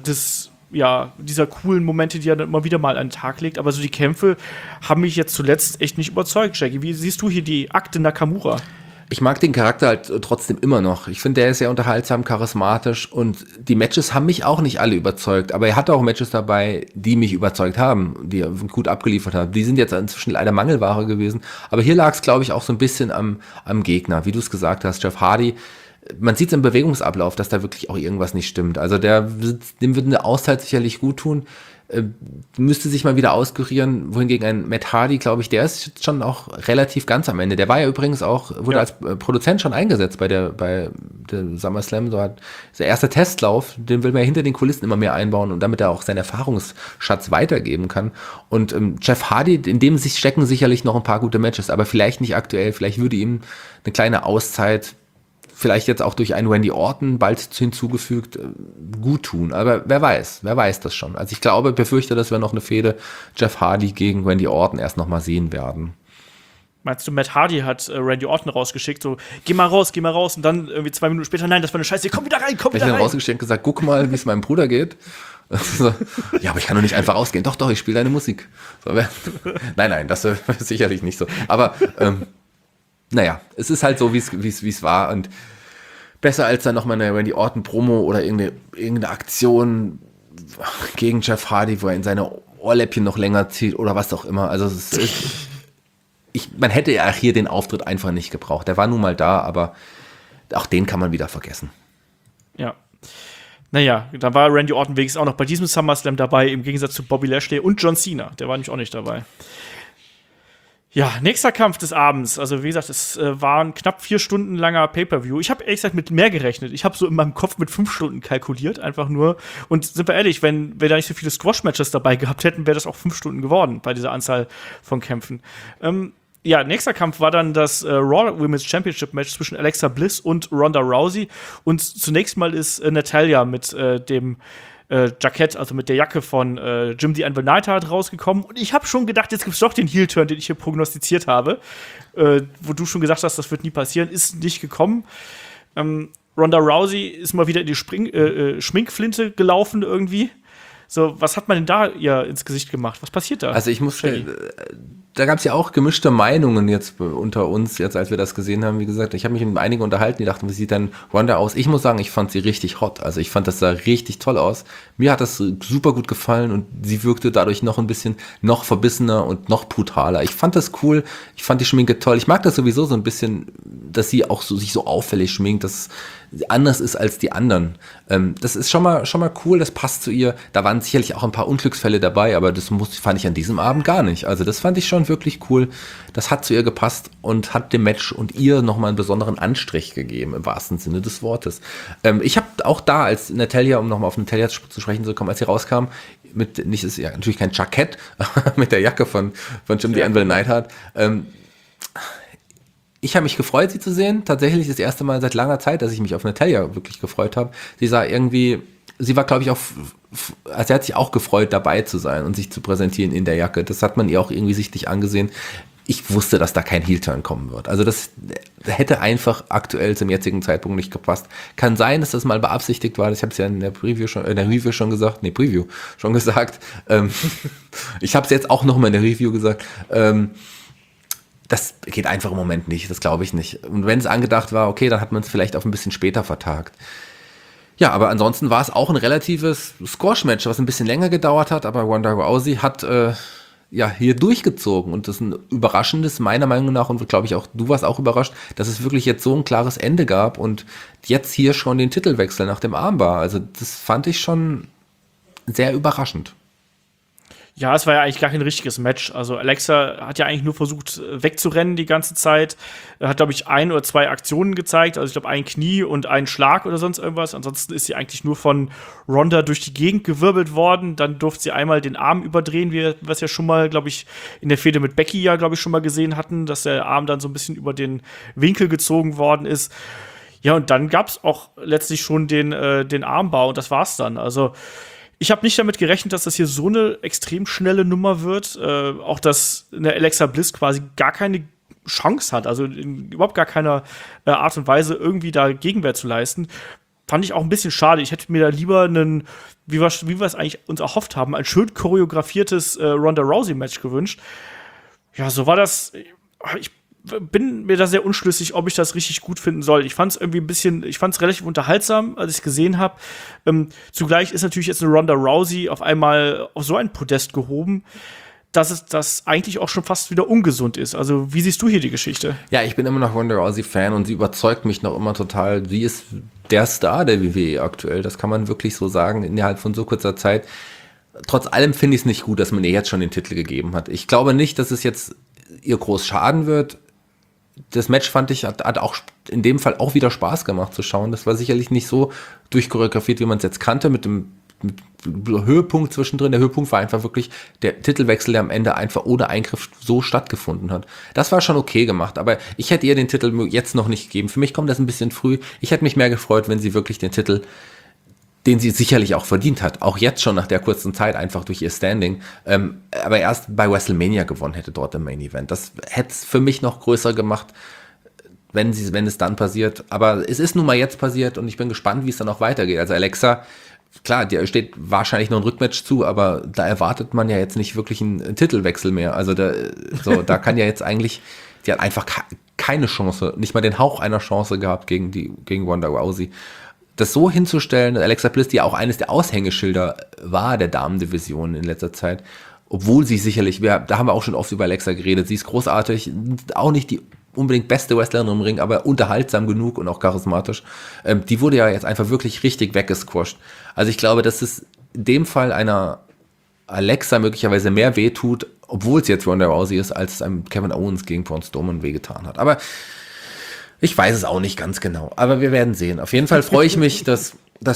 B: dieser coolen Momente, die er dann immer wieder mal an den Tag legt. Aber so die Kämpfe haben mich jetzt zuletzt echt nicht überzeugt, Jackie. Wie siehst du hier die Akte Nakamura?
C: Ich mag den Charakter halt trotzdem immer noch. Ich finde, der ist sehr unterhaltsam, charismatisch und die Matches haben mich auch nicht alle überzeugt, aber er hatte auch Matches dabei, die mich überzeugt haben, die er gut abgeliefert hat. Die sind jetzt inzwischen leider Mangelware gewesen, aber hier lag es, glaube ich, auch so ein bisschen am Gegner, wie du es gesagt hast, Jeff Hardy. Man sieht es im Bewegungsablauf, dass da wirklich auch irgendwas nicht stimmt. Also dem wird eine Auszeit sicherlich gut tun. Müsste sich mal wieder auskurieren, wohingegen ein Matt Hardy, glaube ich, der ist schon auch relativ ganz am Ende. Der war ja übrigens auch, wurde als Produzent schon eingesetzt bei der SummerSlam. So hat der erste Testlauf, den will man ja hinter den Kulissen immer mehr einbauen und damit er auch seinen Erfahrungsschatz weitergeben kann. Und Jeff Hardy, in dem sich stecken sicherlich noch ein paar gute Matches, aber vielleicht nicht aktuell. Vielleicht würde ihm eine kleine Auszeit, vielleicht jetzt auch durch einen Randy Orton bald hinzugefügt, gut tun. Aber wer weiß das schon. Also ich befürchte, dass wir noch eine Fehde Jeff Hardy gegen Randy Orton erst noch mal sehen werden.
B: Meinst du, Matt Hardy hat Randy Orton rausgeschickt, so, geh mal raus, und dann irgendwie 2 Minuten später, nein, das war eine Scheiße, komm wieder rein.
C: Ich habe ihn rausgeschickt und gesagt, guck mal, wie es meinem Bruder geht. So, ja, aber ich kann doch nicht einfach rausgehen. Doch, ich spiele deine Musik. So, nein, das ist sicherlich nicht so. Aber naja, es ist halt so, wie es war und besser als dann nochmal eine Randy Orton Promo oder irgendeine Aktion gegen Jeff Hardy, wo er in seine Ohrläppchen noch länger zieht oder was auch immer. Also man hätte ja hier den Auftritt einfach nicht gebraucht. Der war nun mal da, aber auch den kann man wieder vergessen.
B: Ja. Naja, da war Randy Orton wenigstens auch noch bei diesem SummerSlam dabei, im Gegensatz zu Bobby Lashley und John Cena. Der war nämlich auch nicht dabei. Ja, nächster Kampf des Abends. Also, wie gesagt, es war ein knapp 4 Stunden langer Pay-Per-View. Ich habe ehrlich gesagt mit mehr gerechnet. Ich habe so in meinem Kopf mit 5 Stunden kalkuliert, einfach nur. Und sind wir ehrlich, wenn wir da nicht so viele Squash-Matches dabei gehabt hätten, wäre das auch 5 Stunden geworden bei dieser Anzahl von Kämpfen. Ja, nächster Kampf war dann das Raw Women's Championship Match zwischen Alexa Bliss und Ronda Rousey. Und zunächst mal ist Natalya mit dem Jackett, also mit der Jacke von Jim the Anvil Neidhart rausgekommen. Und ich habe schon gedacht, jetzt gibt's doch den Heel-Turn, den ich hier prognostiziert habe. Wo du schon gesagt hast, das wird nie passieren. Ist nicht gekommen. Ronda Rousey ist mal wieder in die Schminkflinte gelaufen irgendwie. So, was hat man denn da ihr ins Gesicht gemacht? Was passiert da?
C: Also da gab es ja auch gemischte Meinungen jetzt unter uns, jetzt als wir das gesehen haben. Wie gesagt, ich habe mich mit einigen unterhalten, die dachten, wie sieht denn Ronda aus? Ich muss sagen, ich fand sie richtig hot. Also ich fand, das sah richtig toll aus. Mir hat das super gut gefallen und sie wirkte dadurch noch ein bisschen noch verbissener und noch brutaler. Ich fand das cool. Ich fand die Schminke toll. Ich mag das sowieso so ein bisschen, dass sie auch sich so auffällig schminkt, dass sie anders ist als die anderen. Das ist schon mal cool, das passt zu ihr. Da waren sicherlich auch ein paar Unglücksfälle dabei, aber das fand ich an diesem Abend gar nicht. Also das fand ich schon wirklich cool. Das hat zu ihr gepasst und hat dem Match und ihr nochmal einen besonderen Anstrich gegeben, im wahrsten Sinne des Wortes. Ich habe auch da, als Natalya, um nochmal auf Natalya zu sprechen zu kommen, als sie rauskam, ist ja natürlich kein Jackett, mit der Jacke von Jim the Anvil Neidhart, ich habe mich gefreut, sie zu sehen. Tatsächlich das erste Mal seit langer Zeit, dass ich mich auf Natalya wirklich gefreut habe. Sie war, glaube ich, also sie hat sich auch gefreut, dabei zu sein und sich zu präsentieren in der Jacke. Das hat man ihr auch irgendwie sichtlich angesehen. Ich wusste, dass da kein Heel-Turn kommen wird. Also das hätte einfach aktuell zum jetzigen Zeitpunkt nicht gepasst. Kann sein, dass das mal beabsichtigt war. Ich habe es ja in der Review schon gesagt. Ich habe es jetzt auch nochmal in der Review gesagt. Das geht einfach im Moment nicht, das glaube ich nicht. Und wenn es angedacht war, okay, dann hat man es vielleicht auf ein bisschen später vertagt. Ja, aber ansonsten war es auch ein relatives Squash-Match, was ein bisschen länger gedauert hat, aber Ronda Rousey hat hier durchgezogen und das ist ein überraschendes, meiner Meinung nach, und glaube ich auch, du warst auch überrascht, dass es wirklich jetzt so ein klares Ende gab und jetzt hier schon den Titelwechsel nach dem Armbar. Also das fand ich schon sehr überraschend.
B: Ja, es war ja eigentlich gar kein richtiges Match. Also Alexa hat ja eigentlich nur versucht wegzurennen die ganze Zeit. Hat, glaube ich, 1 oder 2 Aktionen gezeigt. Also ich glaube, ein Knie und einen Schlag oder sonst irgendwas. Ansonsten ist sie eigentlich nur von Ronda durch die Gegend gewirbelt worden. Dann durfte sie einmal den Arm überdrehen, wie wir es ja schon mal, glaube ich, in der Fehde mit Becky ja, glaube ich, schon mal gesehen hatten, dass der Arm dann so ein bisschen über den Winkel gezogen worden ist. Ja, und dann gab es auch letztlich schon den Armbar und das war's dann. Also ich habe nicht damit gerechnet, dass das hier so eine extrem schnelle Nummer wird. Auch, dass eine Alexa Bliss quasi gar keine Chance hat, also in überhaupt gar keiner Art und Weise irgendwie da Gegenwehr zu leisten. Fand ich auch ein bisschen schade. Ich hätte mir da lieber wie wir es eigentlich uns erhofft haben, ein schön choreografiertes Ronda Rousey-Match gewünscht. Ja, so war das. bin mir da sehr unschlüssig, ob ich das richtig gut finden soll. Ich fand es relativ unterhaltsam, als ich es gesehen habe. Zugleich ist natürlich jetzt eine Ronda Rousey auf einmal auf so ein Podest gehoben, dass es das eigentlich auch schon fast wieder ungesund ist. Also, wie siehst du hier die Geschichte?
C: Ja, ich bin immer noch Ronda Rousey-Fan und sie überzeugt mich noch immer total. Sie ist der Star der WWE aktuell. Das kann man wirklich so sagen, innerhalb von so kurzer Zeit. Trotz allem finde ich es nicht gut, dass man ihr jetzt schon den Titel gegeben hat. Ich glaube nicht, dass es jetzt ihr groß schaden wird. Das Match fand ich, hat auch in dem Fall auch wieder Spaß gemacht zu schauen. Das war sicherlich nicht so durchchoreografiert, wie man es jetzt kannte, mit Höhepunkt zwischendrin. Der Höhepunkt war einfach wirklich der Titelwechsel, der am Ende einfach ohne Eingriff so stattgefunden hat. Das war schon okay gemacht, aber ich hätte ihr den Titel jetzt noch nicht gegeben. Für mich kommt das ein bisschen früh. Ich hätte mich mehr gefreut, wenn sie wirklich den Titel, den sie sicherlich auch verdient hat, auch jetzt schon nach der kurzen Zeit, einfach durch ihr Standing, aber erst bei WrestleMania gewonnen hätte dort im Main Event. Das hätte es für mich noch größer gemacht, wenn es dann passiert. Aber es ist nun mal jetzt passiert und ich bin gespannt, wie es dann auch weitergeht. Also Alexa, klar, dir steht wahrscheinlich noch ein Rückmatch zu, aber da erwartet man ja jetzt nicht wirklich einen Titelwechsel mehr. Also da kann ja jetzt eigentlich, die hat einfach keine Chance, nicht mal den Hauch einer Chance gehabt gegen Ronda Rousey. Das so hinzustellen, Alexa Bliss, die ja auch eines der Aushängeschilder war der Damendivision in letzter Zeit, obwohl sie sicherlich, da haben wir auch schon oft über Alexa geredet, sie ist großartig, auch nicht die unbedingt beste Wrestlerin im Ring, aber unterhaltsam genug und auch charismatisch. Die wurde ja jetzt einfach wirklich richtig weggesquasht. Also ich glaube, dass es in dem Fall einer Alexa möglicherweise mehr wehtut, obwohl es jetzt Ronda Rousey ist, als es einem Kevin Owens gegen Braun Strowman wehgetan hat. Aber ich weiß es auch nicht ganz genau. Aber wir werden sehen. Auf jeden Fall freue ich mich, dass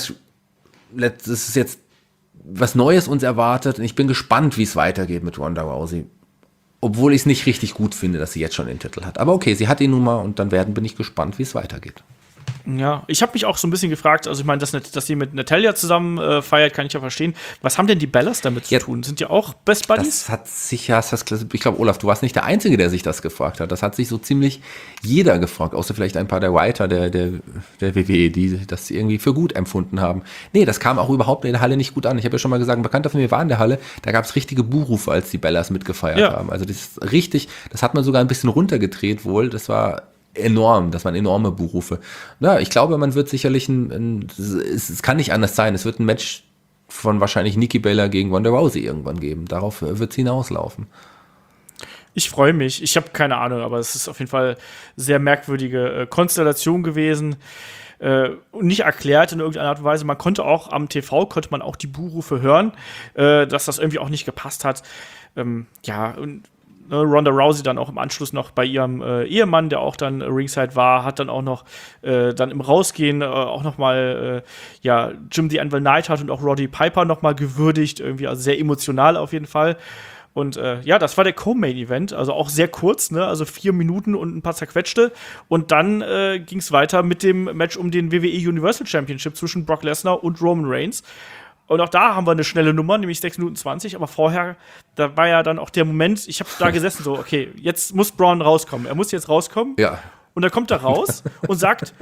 C: es jetzt was Neues uns erwartet. Und ich bin gespannt, wie es weitergeht mit Ronda Rousey. Obwohl ich es nicht richtig gut finde, dass sie jetzt schon den Titel hat. Aber okay, sie hat ihn nun mal und dann bin ich gespannt, wie es weitergeht.
B: Ja, ich habe mich auch so ein bisschen gefragt, also ich meine, dass sie mit Natalia zusammen feiert, kann ich ja verstehen. Was haben denn die Bellas damit zu tun? Sind die auch Best Buddies?
C: Das hat sich ich glaube, Olaf, du warst nicht der Einzige, der sich das gefragt hat. Das hat sich so ziemlich jeder gefragt, außer vielleicht ein paar der Writer der WWE, die das irgendwie für gut empfunden haben. Nee, das kam auch überhaupt in der Halle nicht gut an. Ich habe ja schon mal gesagt, ein Bekannter von mir war in der Halle, da gab es richtige Buhrufe, als die Bellas mitgefeiert haben. Also das ist richtig, das hat man sogar ein bisschen runtergedreht wohl, das waren enorme Buhrufe. Ja, ich glaube, man wird sicherlich es kann nicht anders sein, es wird ein Match von wahrscheinlich Nikki Bella gegen Ronda Rousey irgendwann geben. Darauf wird es hinauslaufen.
B: Ich freue mich. Ich habe keine Ahnung, aber es ist auf jeden Fall sehr merkwürdige Konstellation gewesen. Nicht erklärt in irgendeiner Art und Weise. Man konnte auch am TV, die Buhrufe hören, dass das irgendwie auch nicht gepasst hat. Und Ronda Rousey dann auch im Anschluss noch bei ihrem Ehemann, der auch dann ringside war, hat dann auch noch dann im Rausgehen auch noch mal Jim the Anvil Neidhart und auch Roddy Piper noch mal gewürdigt, irgendwie, also sehr emotional auf jeden Fall. Und das war der Co-Main-Event, also auch sehr kurz, ne? Also 4 Minuten und ein paar zerquetschte. Und dann ging es weiter mit dem Match um den WWE Universal Championship zwischen Brock Lesnar und Roman Reigns. Und auch da haben wir eine schnelle Nummer, nämlich 6 Minuten 20. Aber vorher, da war ja dann auch der Moment, ich habe da gesessen so, okay, jetzt muss Braun rauskommen. Er muss jetzt rauskommen.
C: Ja.
B: Und dann kommt er raus und sagt,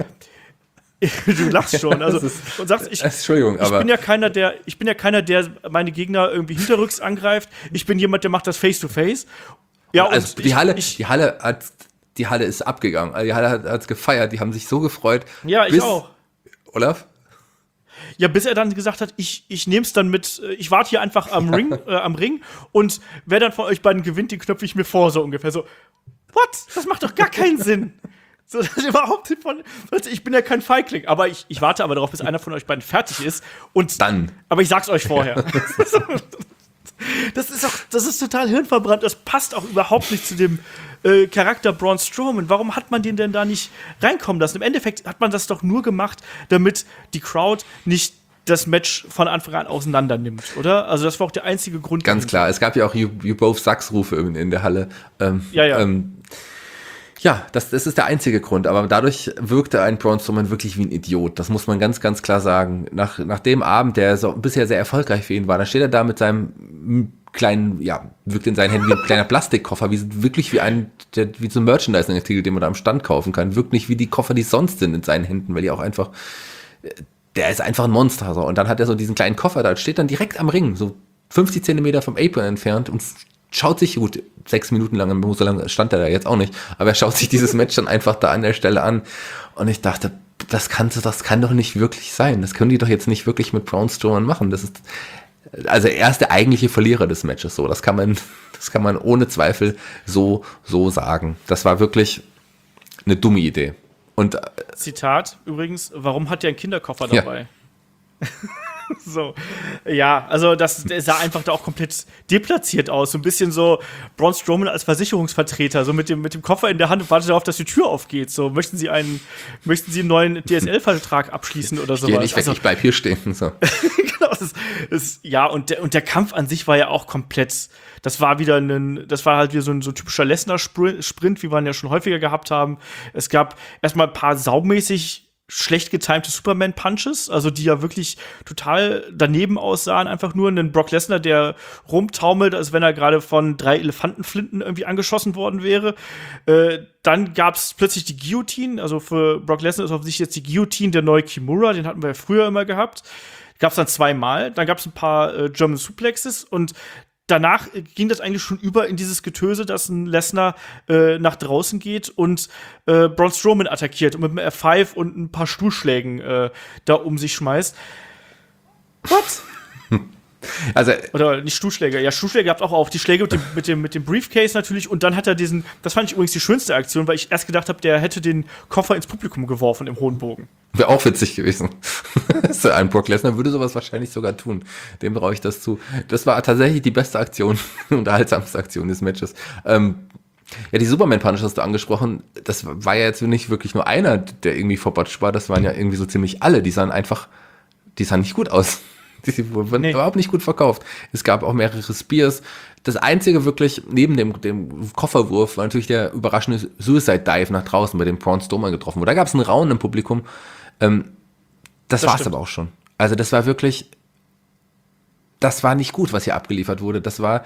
B: du lachst schon, also und sagst,
C: Entschuldigung, aber
B: ich bin ja keiner, der meine Gegner irgendwie hinterrücks angreift. Ich bin jemand, der macht das face to face. Ja,
C: also
B: und
C: die Halle ist abgegangen. Also die Halle hat's gefeiert, die haben sich so gefreut.
B: Ja, ich auch.
C: Olaf?
B: Ja, bis er dann gesagt hat, ich nehm's dann mit, ich warte hier einfach am Ring und wer dann von euch beiden gewinnt, den knöpfe ich mir vor, so ungefähr. So, what? Das macht doch gar keinen Sinn. So, das ist überhaupt nicht ich bin ja kein Feigling, aber ich warte aber darauf, bis einer von euch beiden fertig ist und
C: dann.
B: Aber ich sag's euch vorher. Das ist total hirnverbrannt. Das passt auch überhaupt nicht zu dem Charakter Braun Strowman. Warum hat man den denn da nicht reinkommen lassen? Im Endeffekt hat man das doch nur gemacht, damit die Crowd nicht das Match von Anfang an auseinander nimmt, oder? Also das war auch der einzige Grund.
C: Ganz klar. Es gab ja auch You Both Sucks Rufe in der Halle. Das ist der einzige Grund, aber dadurch wirkte ein Braun Strowman wirklich wie ein Idiot. Das muss man ganz, ganz klar sagen. Nach dem Abend, der so bisher sehr erfolgreich für ihn war, dann steht er da mit seinem kleinen, wirkt in seinen Händen wie ein kleiner Plastikkoffer, wie so ein Merchandising-Artikel, den man da am Stand kaufen kann. Wirkt nicht wie die Koffer, die sonst sind in seinen Händen, weil die auch einfach, der ist einfach ein Monster. So. Und dann hat er so diesen kleinen Koffer da, steht dann direkt am Ring, so 50 Zentimeter vom Apron entfernt und schaut sich, gut, 6 Minuten lang, so lange stand er da jetzt auch nicht, aber er schaut sich dieses Match dann einfach da an der Stelle an und ich dachte, das kann doch nicht wirklich sein. Das können die doch jetzt nicht wirklich mit Braun Strowman machen. Das ist, also er ist der eigentliche Verlierer des Matches, so. Das kann man ohne Zweifel so sagen. Das war wirklich eine dumme Idee. Und
B: Zitat übrigens, warum hat der einen Kinderkoffer dabei? Ja. So, ja, also der sah einfach da auch komplett deplatziert aus. So ein bisschen so Braun Strowman als Versicherungsvertreter, so mit dem Koffer in der Hand und wartet darauf, dass die Tür aufgeht. So, möchten Sie einen neuen DSL-Vertrag abschließen oder sowas?
C: Ich gehe nicht weg, ich bleib hier stehen. So.
B: Genau, ja, und der Kampf an sich war ja auch komplett, das war halt wieder so ein typischer Lesnar-Sprint, wie wir ihn ja schon häufiger gehabt haben. Es gab erstmal ein paar saumäßig schlecht getimte Superman-Punches, also die ja wirklich total daneben aussahen, einfach nur einen Brock Lesnar, der rumtaumelt, als wenn er gerade von 3 Elefantenflinten irgendwie angeschossen worden wäre. Dann gab's plötzlich die Guillotine, also für Brock Lesnar ist offensichtlich jetzt die Guillotine der neue Kimura, den hatten wir ja früher immer gehabt. Gab's dann 2-mal, dann gab's ein paar German Suplexes und danach ging das eigentlich schon über in dieses Getöse, dass ein Lesnar nach draußen geht und Braun Strowman attackiert und mit einem F5 und ein paar Stuhlschlägen da um sich schmeißt. What?
C: Also,
B: oder nicht Stuhlschläge. Ja, Stuhlschläge gab es auch auf. Die Schläge mit dem Briefcase natürlich. Und dann hat er das fand ich übrigens die schönste Aktion, weil ich erst gedacht habe, der hätte den Koffer ins Publikum geworfen im hohen Bogen.
C: Wäre auch witzig gewesen. Ein Brock Lesnar würde sowas wahrscheinlich sogar tun. Dem traue ich das zu. Das war tatsächlich die beste Aktion, unterhaltsamste Aktion des Matches. Ja, die Superman-Punch hast du angesprochen. Das war ja jetzt nicht wirklich nur einer, der irgendwie verbotcht war. Das waren ja irgendwie so ziemlich alle. Die sahen nicht gut aus. Die wurden überhaupt nicht gut verkauft. Es gab auch mehrere Spears. Das einzige wirklich, neben dem Kofferwurf, war natürlich der überraschende Suicide Dive nach draußen, bei dem Braun Strowman getroffen wurde. Da gab es einen Raunen im Publikum. Das war's aber auch schon. Also das war wirklich, das war nicht gut, was hier abgeliefert wurde.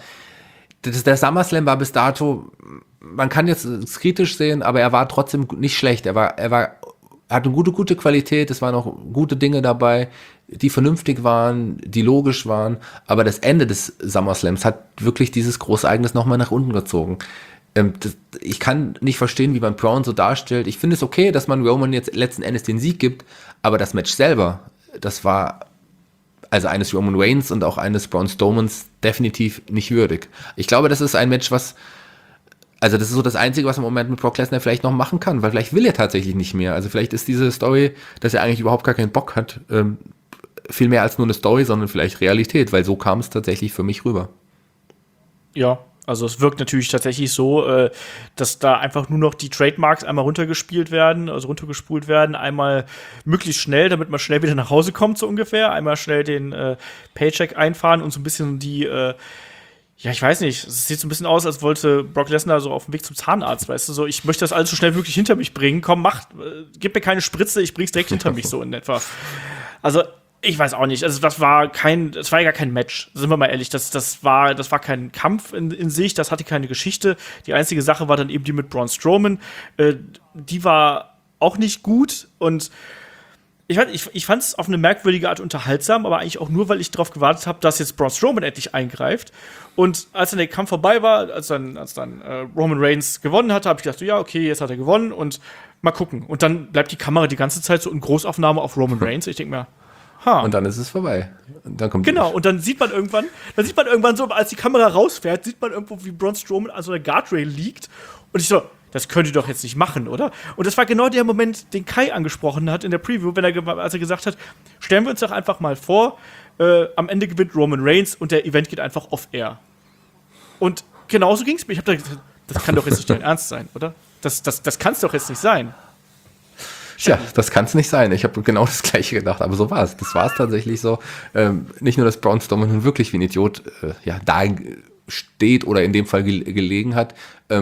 C: Der SummerSlam war bis dato, man kann jetzt es kritisch sehen, aber er war trotzdem nicht schlecht. Er hatte eine gute Qualität, es waren auch gute Dinge dabei, die vernünftig waren, die logisch waren, aber das Ende des SummerSlams hat wirklich dieses große Ereignis nochmal nach unten gezogen. Ich kann nicht verstehen, wie man Braun so darstellt. Ich finde es okay, dass man Roman jetzt letzten Endes den Sieg gibt, aber das Match selber, das war also eines Roman Reigns und auch eines Braun Strowmans definitiv nicht würdig. Ich glaube, das ist ein Match, also das ist so das Einzige, was im Moment mit Brock Lesnar vielleicht noch machen kann, weil vielleicht will er tatsächlich nicht mehr. Also vielleicht ist diese Story, dass er eigentlich überhaupt gar keinen Bock hat, viel mehr als nur eine Story, sondern vielleicht Realität, weil so kam es tatsächlich für mich rüber.
B: Ja, also es wirkt natürlich tatsächlich so, dass da einfach nur noch die Trademarks einmal runtergespult werden, einmal möglichst schnell, damit man schnell wieder nach Hause kommt, so ungefähr, einmal schnell den Paycheck einfahren und so ein bisschen ja, ich weiß nicht, es sieht so ein bisschen aus, als wollte Brock Lesnar so auf dem Weg zum Zahnarzt, weißt du, so, ich möchte das alles so schnell wie möglich hinter mich bringen, komm, gib mir keine Spritze, ich bring's direkt hinter mich, so in etwa. Also, ich weiß auch nicht, also das war ja gar kein Match, sind wir mal ehrlich, das war kein Kampf in sich, das hatte keine Geschichte, die einzige Sache war dann eben die mit Braun Strowman, die war auch nicht gut und ich fand es auf eine merkwürdige Art unterhaltsam, aber eigentlich auch nur, weil ich darauf gewartet habe, dass jetzt Braun Strowman endlich eingreift. Und als dann der Kampf vorbei war, als dann Roman Reigns gewonnen hatte, habe ich gedacht, so, ja, okay, jetzt hat er gewonnen und mal gucken. Und dann bleibt die Kamera die ganze Zeit so in Großaufnahme auf Roman Reigns. Ich denke mir,
C: Und dann ist es vorbei. Und dann kommt
B: und dann sieht man irgendwann so, als die Kamera rausfährt, sieht man irgendwo, wie Braun Strowman an so einer Guardrail liegt. Und ich so, das könnt ihr doch jetzt nicht machen, oder? Und das war genau der Moment, den Kai angesprochen hat in der Preview, als er gesagt hat, stellen wir uns doch einfach mal vor, am Ende gewinnt Roman Reigns und der Event geht einfach off-air. Und genauso ging es mir. Ich habe da gesagt, das kann doch jetzt nicht dein Ernst sein, oder? Das kann es doch jetzt nicht sein.
C: Tja, das kann es nicht sein. Ich habe genau das Gleiche gedacht, aber so war es. Das war es tatsächlich so. Nicht nur, dass Braun Strowman nun wirklich wie ein Idiot da steht oder in dem Fall gelegen hat.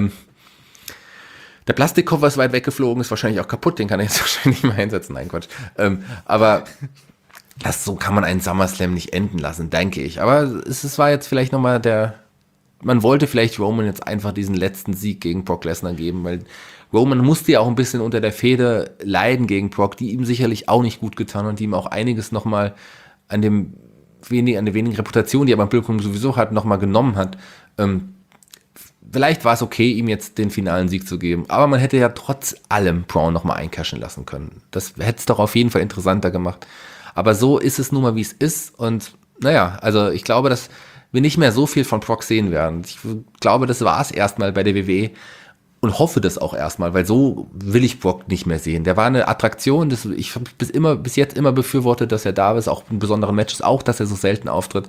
C: Der Plastikkoffer ist weit weggeflogen, ist wahrscheinlich auch kaputt, den kann er jetzt wahrscheinlich nicht mehr einsetzen. Nein, Quatsch. Aber so kann man einen SummerSlam nicht enden lassen, denke ich. Aber es war jetzt vielleicht nochmal man wollte vielleicht Roman jetzt einfach diesen letzten Sieg gegen Brock Lesnar geben, weil Roman musste ja auch ein bisschen unter der Fehde leiden gegen Brock, die ihm sicherlich auch nicht gut getan und die ihm auch einiges nochmal an der wenigen Reputation, die er beim Publikum sowieso hat, nochmal genommen hat. vielleicht war es okay, ihm jetzt den finalen Sieg zu geben, aber man hätte ja trotz allem Braun nochmal eincashen lassen können. Das hätte es doch auf jeden Fall interessanter gemacht. Aber so ist es nun mal, wie es ist. Und naja, also ich glaube, dass wir nicht mehr so viel von Brock sehen werden. Ich glaube, das war es erstmal bei der WWE und hoffe das auch erstmal, weil so will ich Brock nicht mehr sehen. Der war eine Attraktion, ich habe bis jetzt immer befürwortet, dass er da ist, auch in besonderen Matches, auch, dass er so selten auftritt.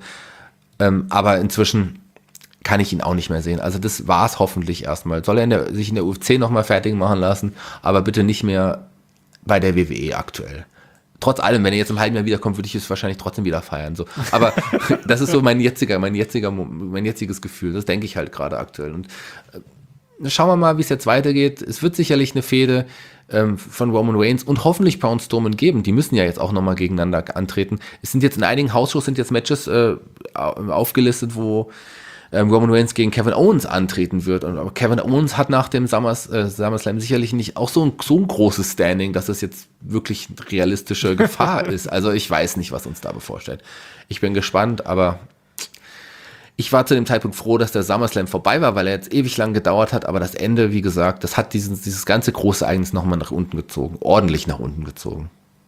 C: Aber inzwischen kann ich ihn auch nicht mehr sehen. Also das war es hoffentlich erstmal. Soll er sich in der UFC nochmal fertig machen lassen, aber bitte nicht mehr bei der WWE aktuell. Trotz allem, wenn er jetzt im halben Jahr wiederkommt, würde ich es wahrscheinlich trotzdem wieder feiern. So. Aber das ist so mein jetziges Gefühl. Das denke ich halt gerade aktuell. Und schauen wir mal, wie es jetzt weitergeht. Es wird sicherlich eine Fehde von Roman Reigns und hoffentlich Braun Strowman geben. Die müssen ja jetzt auch nochmal gegeneinander antreten. Es sind jetzt in einigen Hausshows Matches aufgelistet, wo Roman Reigns gegen Kevin Owens antreten wird. Aber Kevin Owens hat nach dem SummerSlam sicherlich nicht auch so ein großes Standing, dass das jetzt wirklich realistische Gefahr ist. Also ich weiß nicht, was uns da bevorsteht. Ich bin gespannt, aber ich war zu dem Zeitpunkt froh, dass der SummerSlam vorbei war, weil er jetzt ewig lang gedauert hat. Aber das Ende, wie gesagt, das hat dieses ganze große Ereignis nochmal nach unten gezogen. Ordentlich nach unten gezogen.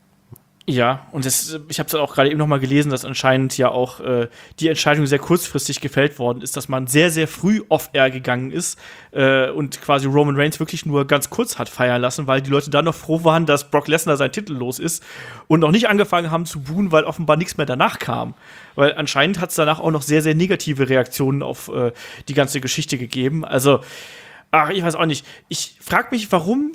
B: Ja, und ich habe es auch gerade eben noch mal gelesen, dass anscheinend ja auch die Entscheidung sehr kurzfristig gefällt worden ist, dass man sehr, sehr früh off-air gegangen ist und quasi Roman Reigns wirklich nur ganz kurz hat feiern lassen, weil die Leute dann noch froh waren, dass Brock Lesnar sein Titel los ist und noch nicht angefangen haben zu buhen, weil offenbar nichts mehr danach kam. Weil anscheinend hat es danach auch noch sehr, sehr negative Reaktionen auf die ganze Geschichte gegeben. Also, ich weiß auch nicht. Ich frage mich, warum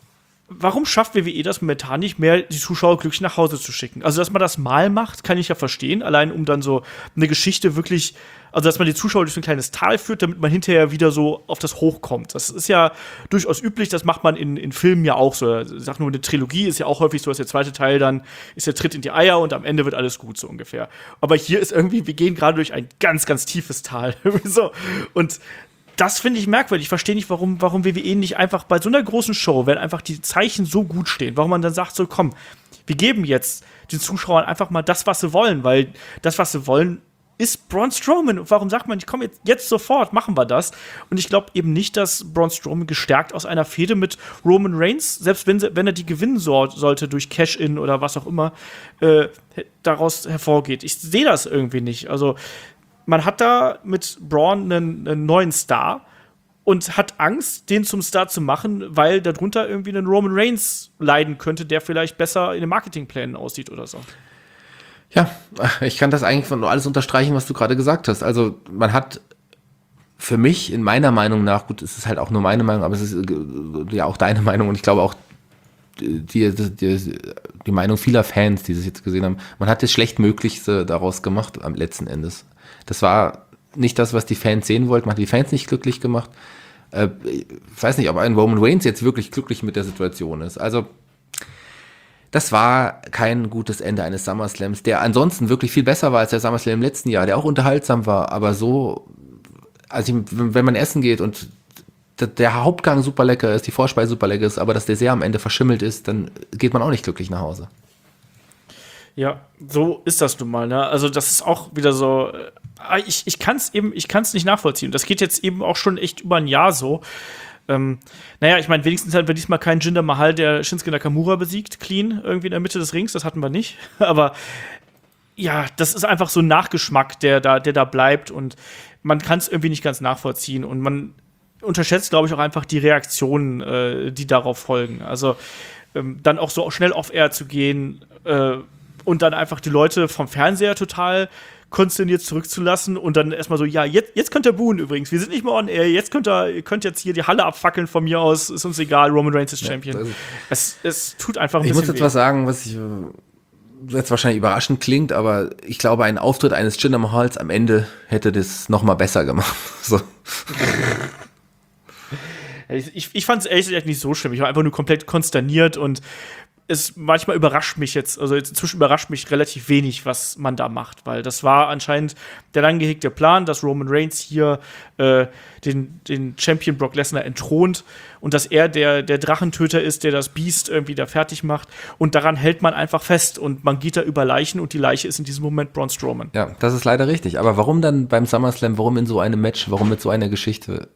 B: schafft WWE das momentan nicht mehr, die Zuschauer glücklich nach Hause zu schicken? Also, dass man das mal macht, kann ich ja verstehen, allein um dann so eine Geschichte wirklich, also dass man die Zuschauer durch so ein kleines Tal führt, damit man hinterher wieder so auf das Hoch kommt. Das ist ja durchaus üblich, das macht man in Filmen ja auch so. Ich sag nur, eine Trilogie ist ja auch häufig so, dass der zweite Teil dann ist der Tritt in die Eier und am Ende wird alles gut, so ungefähr. Aber hier ist irgendwie, wir gehen gerade durch ein ganz, ganz tiefes Tal. so. Und das finde ich merkwürdig. Ich verstehe nicht, warum WWE nicht einfach bei so einer großen Show, wenn einfach die Zeichen so gut stehen, warum man dann sagt, so komm, wir geben jetzt den Zuschauern einfach mal das, was sie wollen, weil das, was sie wollen, ist Braun Strowman. Und warum sagt man, komm, jetzt sofort, machen wir das? Und ich glaube eben nicht, dass Braun Strowman gestärkt aus einer Fehde mit Roman Reigns, selbst wenn er die gewinnen sollte durch Cash-In oder was auch immer, daraus hervorgeht. Ich sehe das irgendwie nicht. Also man hat da mit Braun einen neuen Star und hat Angst, den zum Star zu machen, weil darunter irgendwie ein Roman Reigns leiden könnte, der vielleicht besser in den Marketingplänen aussieht oder so.
C: Ja, ich kann das eigentlich nur alles unterstreichen, was du gerade gesagt hast. Also man hat für mich, in meiner Meinung nach, gut, es ist halt auch nur meine Meinung, aber es ist ja auch deine Meinung und ich glaube auch die Meinung vieler Fans, die das jetzt gesehen haben, man hat das Schlechtmöglichste daraus gemacht am letzten Endes. Das war nicht das, was die Fans sehen wollten. Man hat die Fans nicht glücklich gemacht. Ich weiß nicht, ob ein Roman Reigns jetzt wirklich glücklich mit der Situation ist. Also, das war kein gutes Ende eines SummerSlams, der ansonsten wirklich viel besser war als der SummerSlam im letzten Jahr, der auch unterhaltsam war, aber so, also wenn man essen geht und der Hauptgang super lecker ist, die Vorspeise super lecker ist, aber das Dessert am Ende verschimmelt ist, dann geht man auch nicht glücklich nach Hause.
B: Ja, so ist das nun mal, ne? Also das ist auch wieder so, ich kann es nicht nachvollziehen. Das geht jetzt eben auch schon echt über ein Jahr so. Naja, ich meine, wenigstens hatten wir diesmal keinen Jinder Mahal, der Shinsuke Nakamura besiegt, clean, irgendwie in der Mitte des Rings, das hatten wir nicht. Aber ja, das ist einfach so ein Nachgeschmack, der da bleibt und man kann es irgendwie nicht ganz nachvollziehen und man unterschätzt, glaube ich, auch einfach die Reaktionen, die darauf folgen. Also dann auch so schnell off-air zu gehen, und dann einfach die Leute vom Fernseher total konsterniert zurückzulassen und dann erstmal so, ja, jetzt könnt ihr buhen übrigens, wir sind nicht mehr on air, ihr könnt jetzt hier die Halle abfackeln von mir aus, ist uns egal, Roman Reigns ist Champion. Ja, es tut einfach ein bisschen
C: Ich muss jetzt was sagen, was jetzt wahrscheinlich überraschend klingt, aber ich glaube, ein Auftritt eines Jinder Mahals am Ende hätte das noch mal besser gemacht. So.
B: Ich fand es ehrlich gesagt nicht so schlimm, ich war einfach nur komplett konsterniert und manchmal überrascht mich jetzt, also inzwischen überrascht mich relativ wenig, was man da macht, weil das war anscheinend der lang gehegte Plan, dass Roman Reigns hier den Champion Brock Lesnar entthront und dass er der Drachentöter ist, der das Biest irgendwie da fertig macht und daran hält man einfach fest und man geht da über Leichen und die Leiche ist in diesem Moment Braun Strowman.
C: Ja, das ist leider richtig, aber warum dann beim SummerSlam, warum in so einem Match, warum mit so einer Geschichte?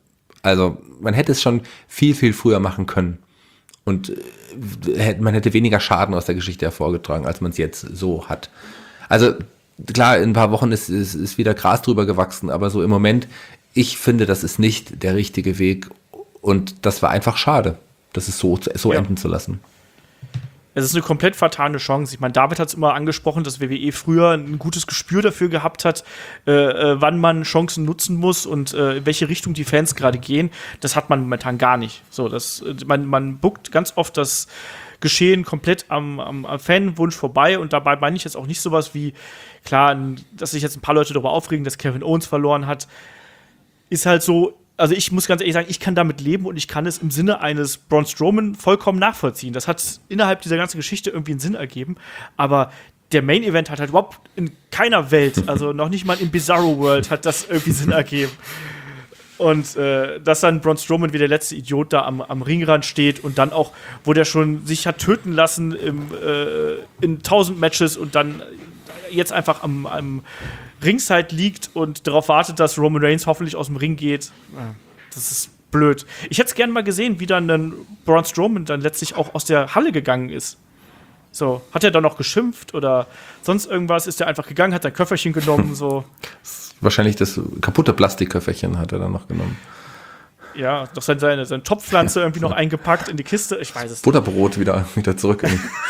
C: Also man hätte es schon viel, viel früher machen können. Und man hätte weniger Schaden aus der Geschichte hervorgetragen, als man es jetzt so hat. Also klar, in ein paar Wochen ist wieder Gras drüber gewachsen, aber so im Moment, ich finde, das ist nicht der richtige Weg. Und das war einfach schade, das ist so enden zu lassen.
B: Es ist eine komplett vertane Chance. Ich meine, David hat es immer angesprochen, dass WWE früher ein gutes Gespür dafür gehabt hat, wann man Chancen nutzen muss und in welche Richtung die Fans gerade gehen. Das hat man momentan gar nicht. So, man bookt ganz oft das Geschehen komplett am Fanwunsch vorbei und dabei meine ich jetzt auch nicht sowas wie, klar, dass sich jetzt ein paar Leute darüber aufregen, dass Kevin Owens verloren hat. Ist halt so. Also ich muss ganz ehrlich sagen, ich kann damit leben und ich kann es im Sinne eines Braun Strowman vollkommen nachvollziehen. Das hat innerhalb dieser ganzen Geschichte irgendwie einen Sinn ergeben. Aber der Main Event hat halt überhaupt in keiner Welt, also noch nicht mal in Bizarro World, hat das irgendwie Sinn ergeben. Und dass dann Braun Strowman wie der letzte Idiot da am Ringrand steht und dann auch, wo der schon sich hat töten lassen in 1000 Matches und dann jetzt einfach am Ringside liegt und darauf wartet, dass Roman Reigns hoffentlich aus dem Ring geht. Das ist blöd. Ich hätte es gerne mal gesehen, wie dann Braun Strowman dann letztlich auch aus der Halle gegangen ist. So, hat er dann noch geschimpft oder sonst irgendwas? Ist er einfach gegangen, hat ein Köfferchen genommen, so.
C: Wahrscheinlich das kaputte Plastikköfferchen hat er dann noch genommen.
B: Ja, noch seine Topfpflanze irgendwie noch eingepackt in die Kiste. Ich weiß es nicht.
C: Butterbrot wieder zurück.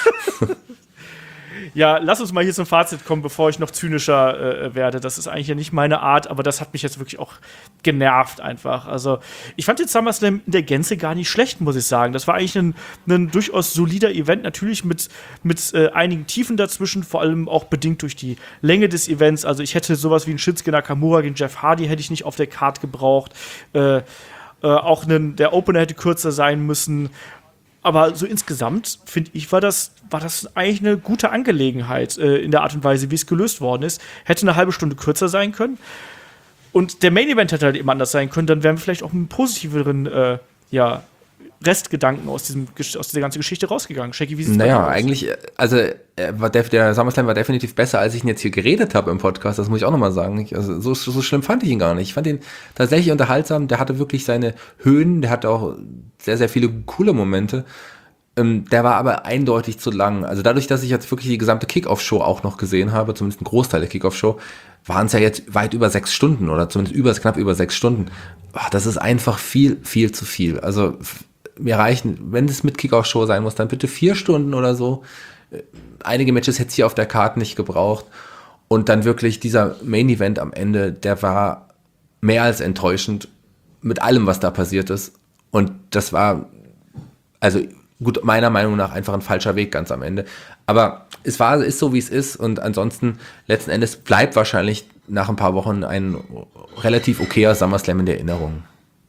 B: Ja, lass uns mal hier zum Fazit kommen, bevor ich noch zynischer werde. Das ist eigentlich ja nicht meine Art, aber das hat mich jetzt wirklich auch genervt einfach. Also, ich fand den SummerSlam in der Gänze gar nicht schlecht, muss ich sagen. Das war eigentlich ein durchaus solider Event, natürlich mit einigen Tiefen dazwischen, vor allem auch bedingt durch die Länge des Events. Also, ich hätte sowas wie einen Shinsuke Nakamura gegen Jeff Hardy hätte ich nicht auf der Card gebraucht. Auch der Opener hätte kürzer sein müssen. Aber so insgesamt, finde ich, war das eigentlich eine gute Angelegenheit in der Art und Weise, wie es gelöst worden ist. Hätte eine halbe Stunde kürzer sein können. Und der Main Event hätte halt eben anders sein können. Dann wären wir vielleicht auch mit einem positiveren Restgedanken aus dieser ganzen Geschichte rausgegangen. Shaggy, wie sieht's bei dir aus? Eigentlich,
C: also der SummerSlam war definitiv besser, als ich ihn jetzt hier geredet habe im Podcast. Das muss ich auch nochmal sagen. So schlimm fand ich ihn gar nicht. Ich fand ihn tatsächlich unterhaltsam. Der hatte wirklich seine Höhen. Der hatte auch sehr, sehr viele coole Momente. Der war aber eindeutig zu lang. Also dadurch, dass ich jetzt wirklich die gesamte Kickoff-Show auch noch gesehen habe, zumindest ein Großteil der Kickoff-Show, waren es ja jetzt weit über 6 Stunden oder zumindest knapp über 6 Stunden. Das ist einfach viel, viel zu viel. Also mir reichen, wenn es mit Kickoff-Show sein muss, dann bitte 4 Stunden oder so. Einige Matches hätte es hier auf der Karte nicht gebraucht. Und dann wirklich dieser Main-Event am Ende, der war mehr als enttäuschend mit allem, was da passiert ist. Und das war, also gut, meiner Meinung nach einfach ein falscher Weg ganz am Ende. Aber es ist so, wie es ist. Und ansonsten, letzten Endes bleibt wahrscheinlich nach ein paar Wochen ein relativ okayer SummerSlam in der Erinnerung.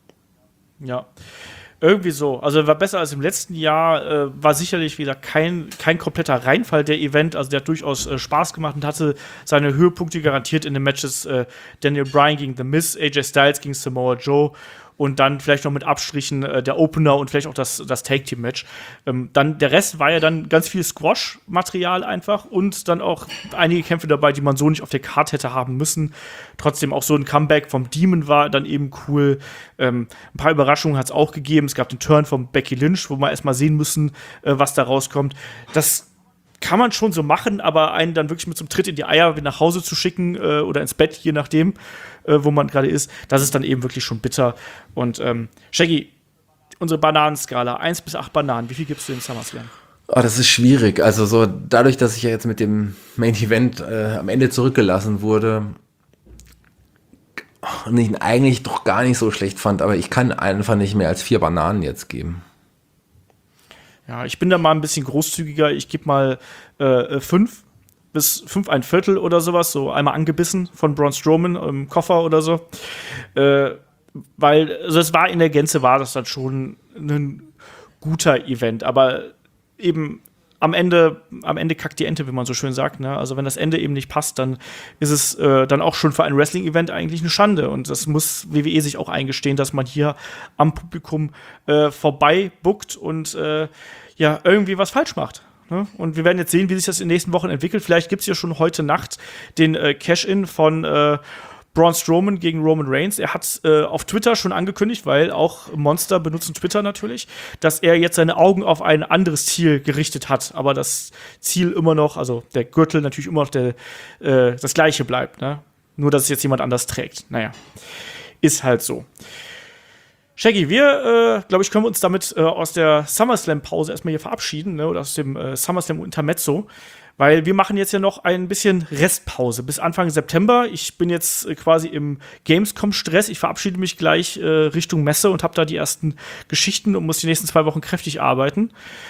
B: Ja. Irgendwie so. Also war besser als im letzten Jahr, war sicherlich wieder kein kompletter Reinfall der Event. Also der hat durchaus Spaß gemacht und hatte seine Höhepunkte garantiert in den Matches Daniel Bryan gegen The Miz, AJ Styles gegen Samoa Joe und dann vielleicht noch mit Abstrichen der Opener und vielleicht auch das Tag-Team-Match. Dann der Rest war ja dann ganz viel Squash-Material einfach und dann auch einige Kämpfe dabei, die man so nicht auf der Karte hätte haben müssen. Trotzdem auch so ein Comeback vom Demon war dann eben cool. Ein paar Überraschungen hat es auch gegeben. Es gab den Turn von Becky Lynch, wo wir erstmal sehen müssen, was da rauskommt. Das kann man schon so machen, aber einen dann wirklich mit so einem Tritt in die Eier nach Hause zu schicken oder ins Bett, je nachdem, wo man gerade ist, das ist dann eben wirklich schon bitter. Und Shaggy, unsere Bananenskala, 1 bis 8 Bananen, wie viel gibst du in SummerSlam?
C: Oh, das ist schwierig. Also so dadurch, dass ich ja jetzt mit dem Main Event am Ende zurückgelassen wurde und ich ihn eigentlich doch gar nicht so schlecht fand, aber ich kann einfach nicht mehr als 4 Bananen jetzt geben.
B: Ja, ich bin da mal ein bisschen großzügiger. Ich gebe mal 5 bis 5 ein Viertel oder sowas, so einmal angebissen von Braun Strowman im Koffer oder so. Weil, also es war in der Gänze, war das dann schon ein guter Event, aber eben am Ende kackt die Ente, wie man so schön sagt. Ne? Also wenn das Ende eben nicht passt, dann ist es dann auch schon für ein Wrestling-Event eigentlich eine Schande. Und das muss WWE sich auch eingestehen, dass man hier am Publikum vorbei bookt und irgendwie was falsch macht. Ne? Und wir werden jetzt sehen, wie sich das in den nächsten Wochen entwickelt. Vielleicht gibt es ja schon heute Nacht den Cash-In von Braun Strowman gegen Roman Reigns. Er hat auf Twitter schon angekündigt, weil auch Monster benutzen Twitter natürlich, dass er jetzt seine Augen auf ein anderes Ziel gerichtet hat. Aber das Ziel immer noch, also der Gürtel natürlich immer noch das gleiche bleibt. Ne? Nur, dass es jetzt jemand anders trägt. Naja, ist halt so. Shaggy, wir, glaube ich, können wir uns damit aus der SummerSlam-Pause erstmal hier verabschieden, ne? Oder aus dem SummerSlam-Intermezzo. Weil wir machen jetzt ja noch ein bisschen Restpause bis Anfang September. Ich bin jetzt quasi im Gamescom-Stress. Ich verabschiede mich gleich Richtung Messe und habe da die ersten Geschichten und muss die nächsten 2 Wochen kräftig arbeiten.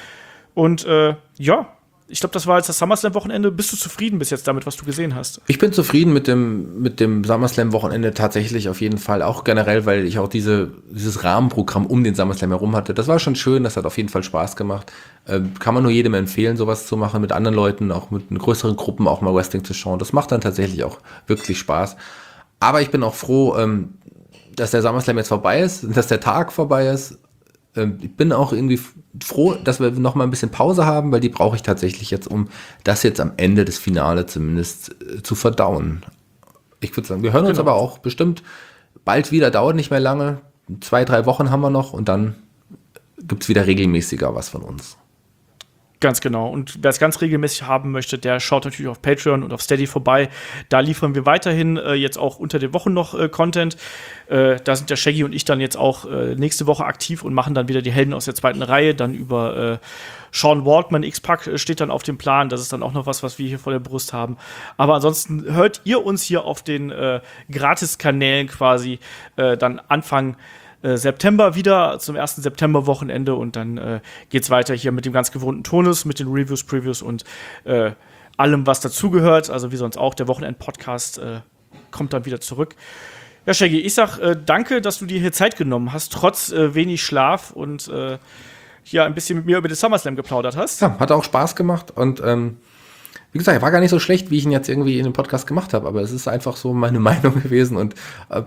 B: Und ja, ich glaube, das war jetzt das SummerSlam-Wochenende. Bist du zufrieden bis jetzt damit, was du gesehen hast?
C: Ich bin zufrieden mit dem SummerSlam-Wochenende tatsächlich auf jeden Fall. Auch generell, weil ich auch dieses Rahmenprogramm um den SummerSlam herum hatte. Das war schon schön, das hat auf jeden Fall Spaß gemacht. Kann man nur jedem empfehlen, sowas zu machen, mit anderen Leuten, auch mit größeren Gruppen auch mal Wrestling zu schauen. Das macht dann tatsächlich auch wirklich Spaß. Aber ich bin auch froh, dass der SummerSlam jetzt vorbei ist, dass der Tag vorbei ist. Ich bin auch irgendwie froh, dass wir noch mal ein bisschen Pause haben, weil die brauche ich tatsächlich jetzt, um das jetzt am Ende des Finale zumindest zu verdauen. Ich würde sagen, wir hören uns aber auch bestimmt bald wieder, dauert nicht mehr lange. 2-3 Wochen haben wir noch und dann gibt es wieder regelmäßiger was von uns.
B: Ganz genau. Und wer es ganz regelmäßig haben möchte, der schaut natürlich auf Patreon und auf Steady vorbei. Da liefern wir weiterhin jetzt auch unter den Wochen noch Content. Da sind der Shaggy und ich dann jetzt auch nächste Woche aktiv und machen dann wieder die Helden aus der 2. Reihe. Dann über Sean Waltman, X-Pac steht dann auf dem Plan. Das ist dann auch noch was wir hier vor der Brust haben. Aber ansonsten hört ihr uns hier auf den Gratis-Kanälen quasi dann Anfang September wieder zum 1. September-Wochenende und dann geht's weiter hier mit dem ganz gewohnten Tonus, mit den Reviews, Previews und allem, was dazugehört. Also wie sonst auch, der Wochenend-Podcast kommt dann wieder zurück. Ja, Shaggy, ich sag danke, dass du dir hier Zeit genommen hast, trotz wenig Schlaf und hier ein bisschen mit mir über den SummerSlam geplaudert hast.
C: Ja, hat auch Spaß gemacht und wie gesagt, war gar nicht so schlecht, wie ich ihn jetzt irgendwie in dem Podcast gemacht habe, aber es ist einfach so meine Meinung gewesen und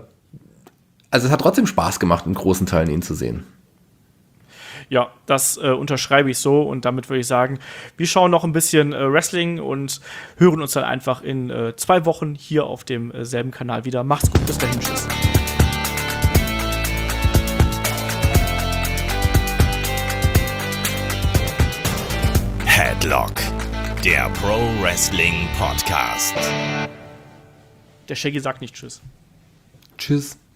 C: also es hat trotzdem Spaß gemacht, in großen Teilen ihn zu sehen.
B: Ja, das unterschreibe ich so und damit würde ich sagen, wir schauen noch ein bisschen Wrestling und hören uns dann einfach in 2 Wochen hier auf dem selben Kanal wieder. Macht's gut, bis dahin, tschüss.
A: Headlock, der Pro Wrestling Podcast.
B: Der Shaggy sagt nicht tschüss.
C: Tschüss.